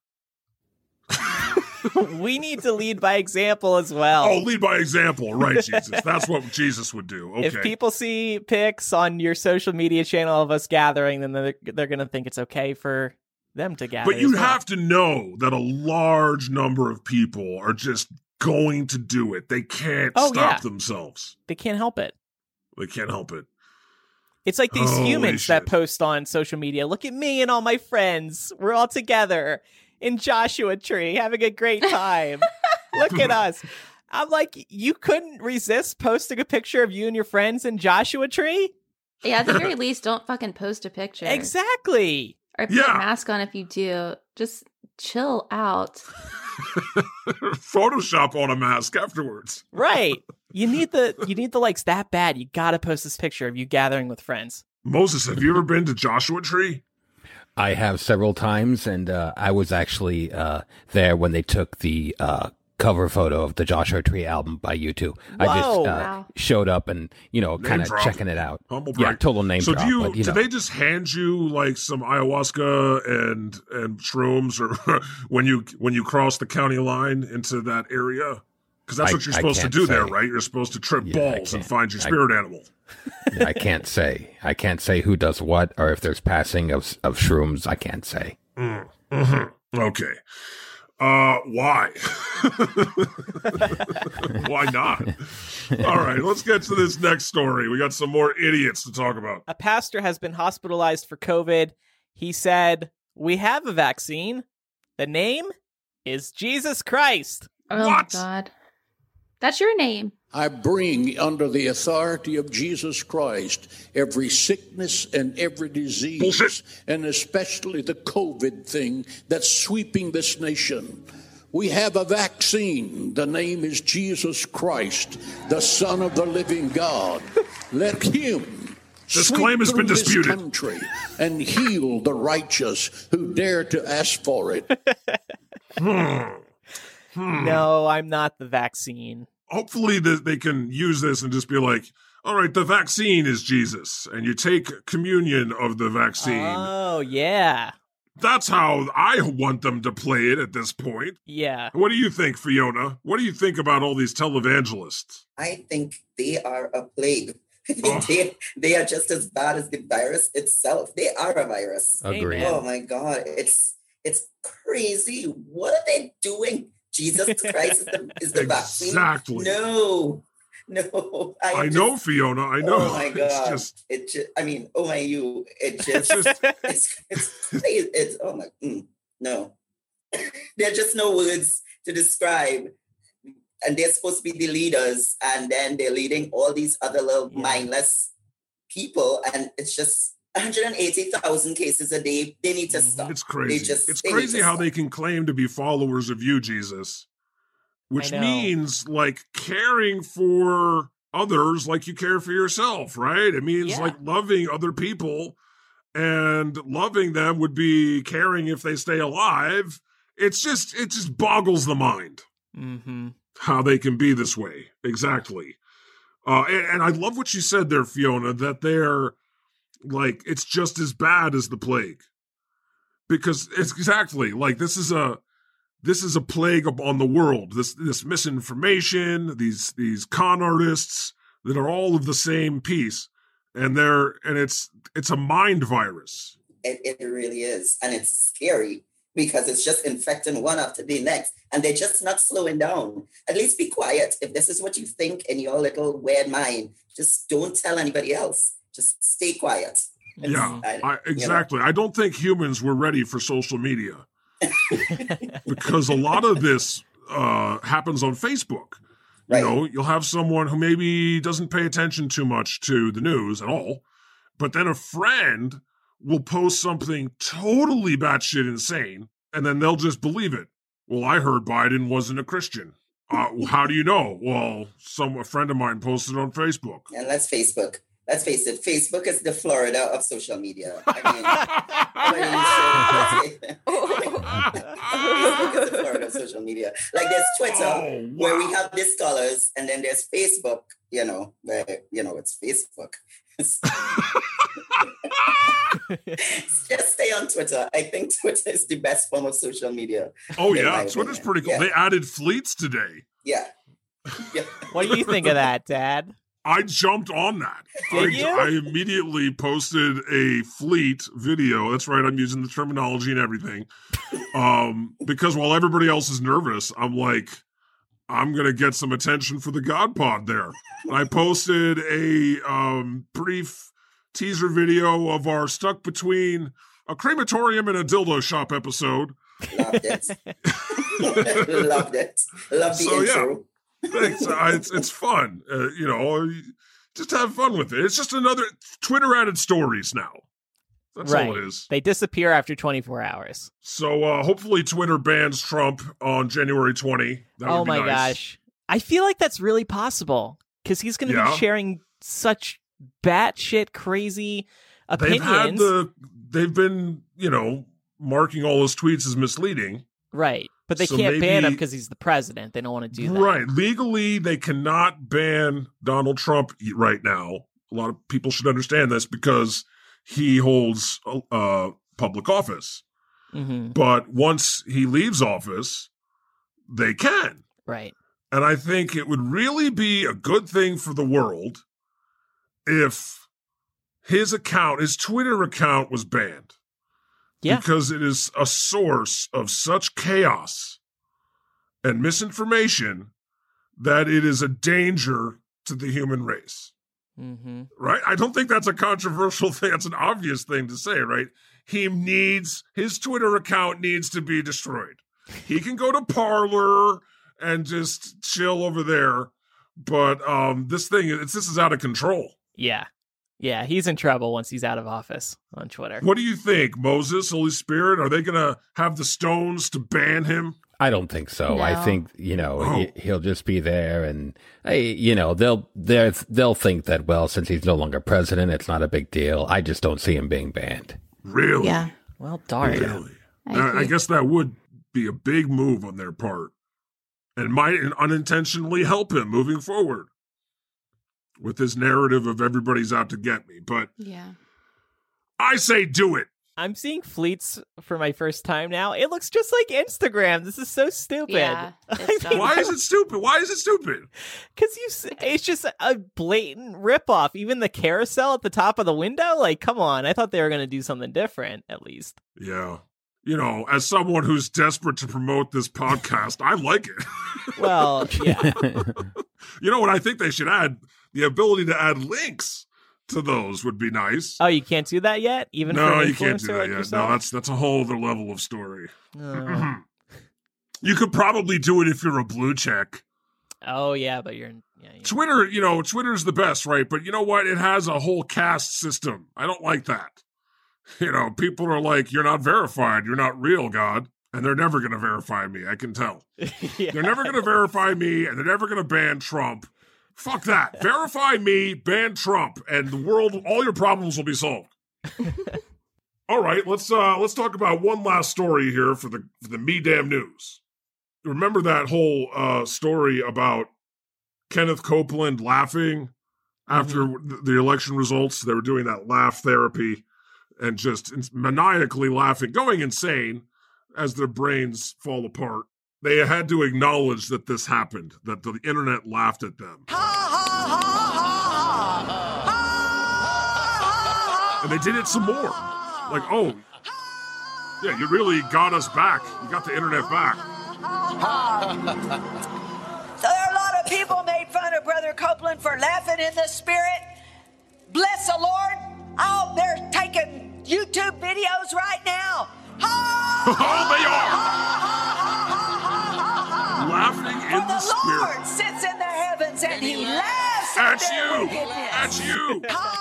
We need to lead by example as well. Oh, lead by example, right, Jesus? That's what Jesus would do. Okay. If people see pics on your social media channel of us gathering, then they're, they're going to think it's okay for them to gather. But you as well. have to know that a large number of people are just going to do it. They can't Oh, stop yeah. themselves. They can't help it. They can't help it. It's like these Holy humans that shit. post on social media. Look at me and all my friends. We're all together in Joshua Tree having a great time. Look at us. I'm like, you couldn't resist posting a picture of you and your friends in Joshua Tree? Yeah, at the very least, don't fucking post a picture. Exactly. Or put Yeah. a mask on if you do. Just chill out. Photoshop on a mask afterwards. Right. You need the you need the likes that bad. You got to post this picture of you gathering with friends. Moses, have you ever been to Joshua Tree? I have several times, and uh, I was actually uh, there when they took the uh, cover photo of the Joshua Tree album by U two. I just Whoa. uh, Wow. showed up and, you know, Name kind of drop. checking it out. Humble Yeah, brag. total name So drop. do you, but, you do know. they just hand you like some ayahuasca and and shrooms or when you when you cross the county line into that area? Because that's I- what you're I supposed to can't do there, say. right? You're supposed to trip Yeah, I balls and can't. find your I- spirit animal. I can't say. I can't say who does what, or if there's passing of of shrooms. I can't say. Mm, mhm. Okay. Uh, why? Why not? All right, let's get to this next story. We got some more idiots to talk about. A pastor has been hospitalized for COVID. He said, "We have a vaccine. The name is Jesus Christ." Oh What? my god. That's your name. I bring under the authority of Jesus Christ every sickness and every disease, Bullshit. and especially the COVID thing that's sweeping this nation. We have a vaccine. The name is Jesus Christ, the Son of the living God. Let him This sweep claim has been through this disputed. country and heal the righteous who dare to ask for it. Hmm. Hmm. No, I'm not the vaccine. Hopefully th- they can use this and just be like, all right, the vaccine is Jesus, and you take communion of the vaccine. Oh, yeah. That's how I want them to play it at this point. Yeah. What do you think, Fiona? What do you think about all these televangelists? I think they are a plague. I think Oh. they, they are just as bad as the virus itself. They are a virus. Agreed. Amen. Oh my God. It's it's crazy. What are they doing? Jesus Christ is the, is the vaccine. Exactly. No. No. I, I just- know, Fiona. I know. Oh my It's God. just, It just, I mean, oh my you. It just, it's just, it's, it's crazy. It's, oh my, mm, no. There are just no words to describe. And they're supposed to be the leaders, and then they're leading all these other little Yeah. mindless people, and it's just one hundred eighty thousand cases a day. They need to Mhm. stop. it's crazy. They just, it's they need crazy to how stop. they can claim to be followers of you, Jesus, which I know. means like caring for others like you care for yourself, right? It means Yeah. like loving other people, and loving them would be caring if they stay alive. It's just, it just boggles the mind Mm-hmm. how they can be this way. Exactly. Uh, and, and I love what you said there, Fiona, that they're like, it's just as bad as the plague. Because it's exactly like this is a this is a plague on the world. This this misinformation, these these con artists that are all of the same piece, and they're and it's it's a mind virus. It, it really is. And it's scary because it's just infecting one after the next. And they're just not slowing down. At least be quiet. If this is what you think in your little weird mind, just don't tell anybody else. Just stay quiet. Yeah, I- I, exactly. I don't think humans were ready for social media because a lot of this uh, happens on Facebook. You know, you'll have someone who maybe doesn't pay attention too much to the news at all, but then a friend will post something totally batshit insane, and then they'll just believe it. Well, I heard Biden wasn't a Christian. Uh, how do you know? Well, some a friend of mine posted on Facebook. And let's Facebook. Let's face it, Facebook is the Florida of social media. I mean, Facebook is the Florida of social media. Like there's Twitter, Oh, wow. where we have the scholars, and then there's Facebook, you know, where, you know, it's Facebook. Just stay on Twitter. I think Twitter is the best form of social media. Oh, in yeah. my Twitter's opinion. pretty cool. Yeah. They added fleets today. Yeah. Yeah. What do you think of that, Dad? I jumped on that. Did I, you? I immediately posted a fleet video. That's right. I'm using the terminology and everything. Um, because while everybody else is nervous, I'm like, I'm going to get some attention for the God Pod there. And I posted a um, brief teaser video of our stuck between a crematorium and a dildo shop episode. Loved it. Loved it. Love the So, yeah. intro. Thanks. Uh, it's it's fun. Uh, you know, just have fun with it. It's just another Twitter added stories now. That's right. all it is. They disappear after twenty-four hours. So uh, hopefully Twitter bans Trump on January twentieth. That would Oh be my nice. gosh. I feel like that's really possible because he's going to Yeah. be sharing such batshit crazy They've had opinions. the they've been, you know, marking all his tweets as misleading. Right. But they So can't ban him maybe- because he's the president. They don't want to do that. Right. Legally, they cannot ban Donald Trump right now. A lot of people should understand this because he holds uh, public office. hmm But once he leaves office, they can. Right. And I think it would really be a good thing for the world if his account, his Twitter account was banned. Yeah. Because it is a source of such chaos and misinformation that it is a danger to the human race. hmm Right? I don't think that's a controversial thing. That's an obvious thing to say, right? He needs, his Twitter account needs to be destroyed. He can go to Parler and just chill over there. But um, this thing, it's, this is out of control. Yeah. Yeah. He's in trouble once he's out of office on Twitter. What do you think, Moses, Holy Spirit? Are they going to have the stones to ban him? I don't think so. I No. think, you know, Oh. he, he'll just be there and, hey, you know, they'll, they'll, they'll think that, well, since he's no longer president, it's not a big deal. I just don't see him being banned. Really? Yeah. Well, darn. Really? I I, I agree. guess that would be a big move on their part and might unintentionally help him moving forward with his narrative of everybody's out to get me. But Yeah. I say do it. I'm seeing fleets for my first time now. It looks just like Instagram. This is so stupid. Yeah, it's dumb. Why is it stupid? Why is it stupid? Because you, s- it's just a blatant ripoff. Even the carousel at the top of the window. Like, come on! I thought they were going to do something different, at least. Yeah. You know, as someone who's desperate to promote this podcast, I like it. Well, yeah, You know what I think they should add? The ability to add links to those would be nice. Oh, you can't do that yet, even for No, an you can't influencer do that like yet. yourself? No, that's that's a whole other level of story. Oh. You could probably do it if you're a blue check. Oh, yeah, but you're yeah, yeah. Twitter, you know, Twitter's the best, right? But you know what? It has a whole caste system. I don't like that. You know, people are like, you're not verified. You're not real, God. And they're never going to verify me. I can tell. Yeah. They're never going to verify me, and they're never going to ban Trump. Fuck that. Verify me, ban Trump, and the world, all your problems will be solved. All right, let's uh let's talk about one last story here for the for the Me Damn News. Remember that whole uh story about Kenneth Copeland laughing after Mm-hmm. the election results? They were doing that laugh therapy and just maniacally laughing, going insane as their brains fall apart. They had to acknowledge that this happened, that the internet laughed at them. And they did it some more. like, oh, yeah, you really got us back. You got the internet back. So there are a lot of people made fun of Brother Copeland for laughing in the spirit. Bless the Lord. Oh, they're taking YouTube videos right now. Oh, they are. Laughing in For the the spirit. Lord sits in the heavens and he laughs At their you. wickedness. At you.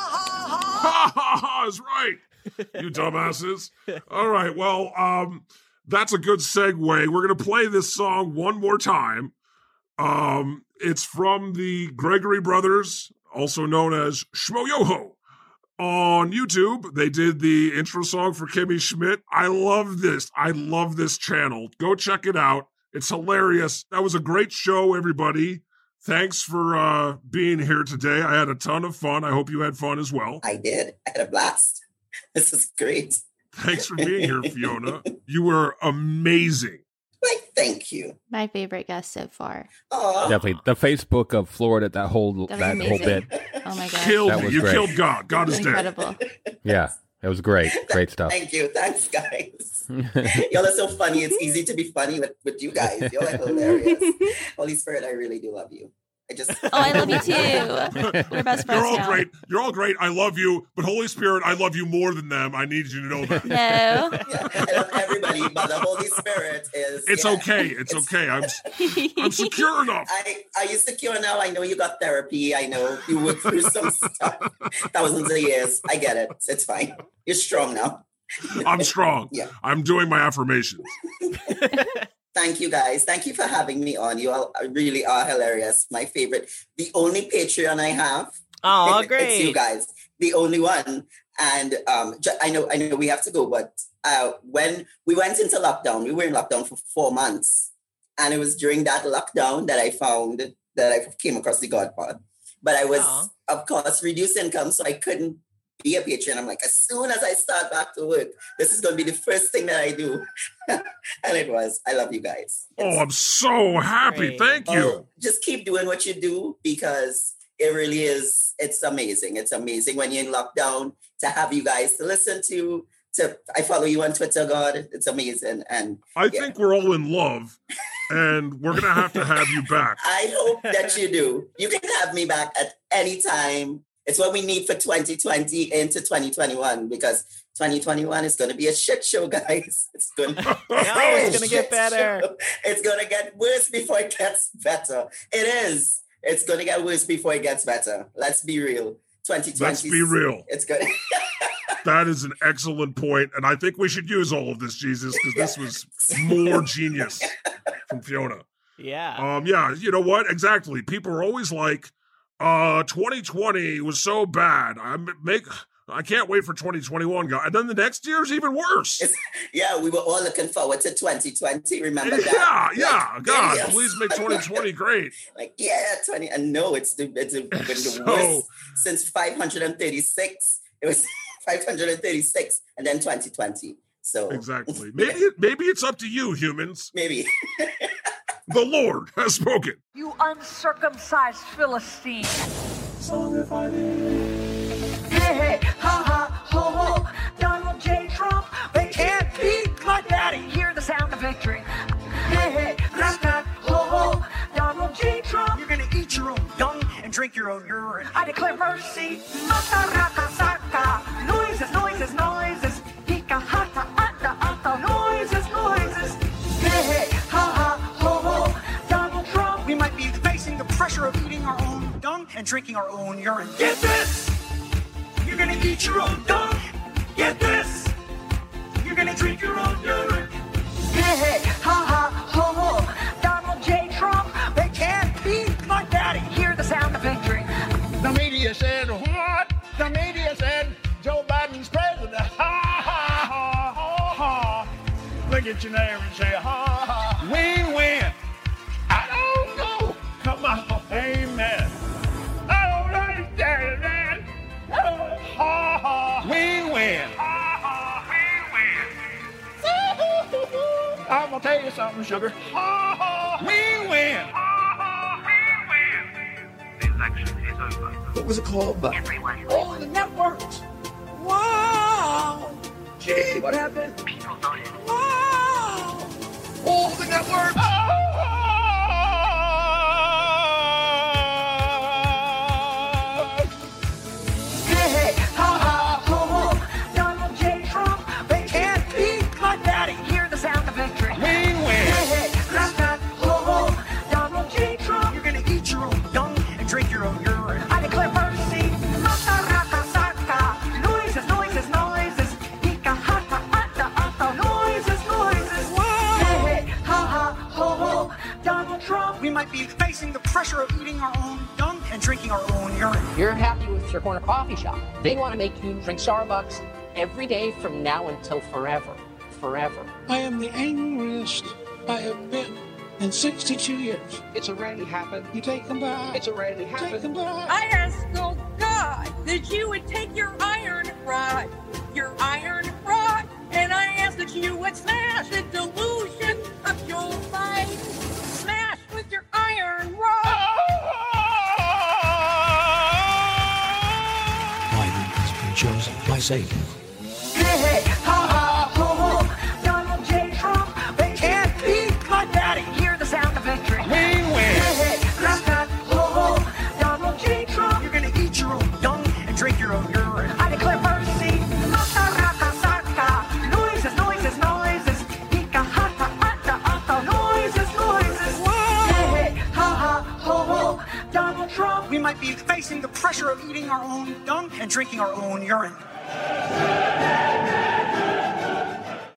Ha ha ha is right. You dumbasses. All right, well, um, that's a good segue. We're going to play this song one more time. Um, it's from the Gregory Brothers, also known as Shmoyoho. On YouTube, they did the intro song for Kimmy Schmidt. I love this. I love this channel. Go check it out. It's hilarious. That was a great show, everybody. Thanks for uh, being here today. I had a ton of fun. I hope you had fun as well. I did. I had a blast. This is great. Thanks for being here, Fiona. You were amazing. Like, thank you. My favorite guest so far. Oh, Definitely. The Facebook of Florida, that whole That was that whole amazing. bit. Oh my gosh. Killed That me. was You great. killed God. God is dead. Incredible. Yeah, it was great. Great stuff. thank you. Thanks, guys. Y'all are so funny. It's easy to be funny with, with you guys. You're like hilarious. Holy Spirit, I really do love you. I just. Oh, I love you too. We're best friends You're all now. great. You're all great. I love you. But Holy Spirit, I love you more than them. I need you to know that. No. Yeah, I love everybody, but the Holy Spirit is. It's yeah, okay. It's, okay. I'm I'm secure enough. I, are you secure now? I know you got therapy. I know you went through some stuff. Thousands of years. I get it. It's fine. You're strong now. I'm strong. Yeah. I'm doing my affirmations. Thank you, guys. Thank you for having me on. You all really are hilarious. My favorite. The only Patreon I have. Oh, It's great. you guys. The only one. And um, ju- I know, I know we have to go, but uh, when we went into lockdown, we were in lockdown for four months. And it was during that lockdown that I found that I came across the God Pod. But I was, Aw. of course, reduced income, so I couldn't be a patron. I'm like, as soon as I start back to work, this is going to be the first thing that I do. And it was. I love you guys. Oh, I'm so happy. Great. Thank you. Oh, just keep doing what you do because it really is, it's amazing. It's amazing when you're in lockdown to have you guys to listen to. To I follow you on Twitter, God. It's amazing. And I yeah. think we're all in love, and we're going to have to have you back. I hope that you do. You can have me back at any time. It's what we need for twenty twenty into twenty twenty-one because twenty twenty-one is going to be a shit show, guys. It's going to No, it's gonna get better. It's going to get worse before it gets better. It is. It's going to get worse before it gets better. Let's be real. twenty twenty. Let's be real. It's good. That is an excellent point, and I think we should use all of this, Jesus, because this was more genius from Fiona. Yeah. Um, yeah, you know what? Exactly. People are always like, uh, twenty twenty was so bad. I make I can't wait for twenty twenty-one, guys. And then the next year's even worse. It's, yeah, we were all looking forward to twenty twenty. Remember that? Yeah, yeah. Like, God, yes. please make twenty twenty great. Like, yeah, twenty. And no, it's the, it's the, been the So- worst since five hundred thirty-six. It was five hundred thirty-six and then twenty twenty. So Exactly. Maybe it, maybe it's up to you, humans. maybe. The Lord has spoken. You uncircumcised Philistine. Hey, hey, ha, ha, ho, ho. Donald J. Trump, they can't beat my daddy. Hear the sound of victory. Hey, hey, rat, rat, ho, ho. Donald J. Trump, You're gonna eat your own dung and drink your own urine. I declare mercy. Mataraka, saka. Noises, noises, noises. Hika, hata, ata, ata. Noises, noises. Hey, hey, ha, ha, ho, ho. Donald Trump, We might be facing the pressure of eating our own dung and drinking our own urine. Get this! You're gonna eat your own dung. Get this! You're gonna drink your own urine. hey, hey, ha, ha, ho, ho. Donald J. Trump, They can't beat my daddy. Hear the sound of victory. The media said what? The media said Joe Biden's president. Ha ha ha ha ha. Look at your neighbor and say ha ha. We win. I don't know. Come on. Amen. I don't understand that. Ha ha. We win. Ha ha. We win. I'm gonna tell you something, sugar. Ha ha. We win. The election is over. What was it called? Everyone. All the networks. Wow. Mikey! What happened? People dying. Oh! Oh, the network! Hey, hey, ha, ha, ho, ho. Donald J. Trump, they can't beat my daddy. Hear the sound of victory. Win, win. Hey, hey, rat, rat, ho, ho. Donald J. Trump, You're gonna eat your own dung and drink your own urine. I declare mercy. Maka, raka, saka. Noises, noises, noises. Ika, hata, ata, ata. Noises, noises. Hey, hey, ha, ha, ho, ho. Donald Trump. We might be facing the pressure of eating our own dung and drinking our own urine. You're happy with your corner coffee shop. They want to make you drink Starbucks every day from now until forever. Forever. I am the angriest I have been in sixty-two years. It's already happened. You take them back. It's already happened. Take them back. I ask, oh God, that you would take your iron rod, your iron rod, and I ask that you would smash the delusion of your mind. Smash with your iron rod. Biden has been chosen by Satan. Hey, hey, ha, ha, ho, ho. Donald J. Trump, they can't beat my daddy. Hear the sound of victory. Win, win. Hey, hey, rat, rat, ho, ho. Donald J. Trump, You're gonna eat your own dung and drink your own urine. I declare mercy. Maka, raka, saka. Noises, noises, noises. Ika, hata, ata, ata. Noises, noises. Hey, hey, ha, ha, ho, ho. Donald Trump. We might be facing the pressure of eating our own dung and drinking our own urine.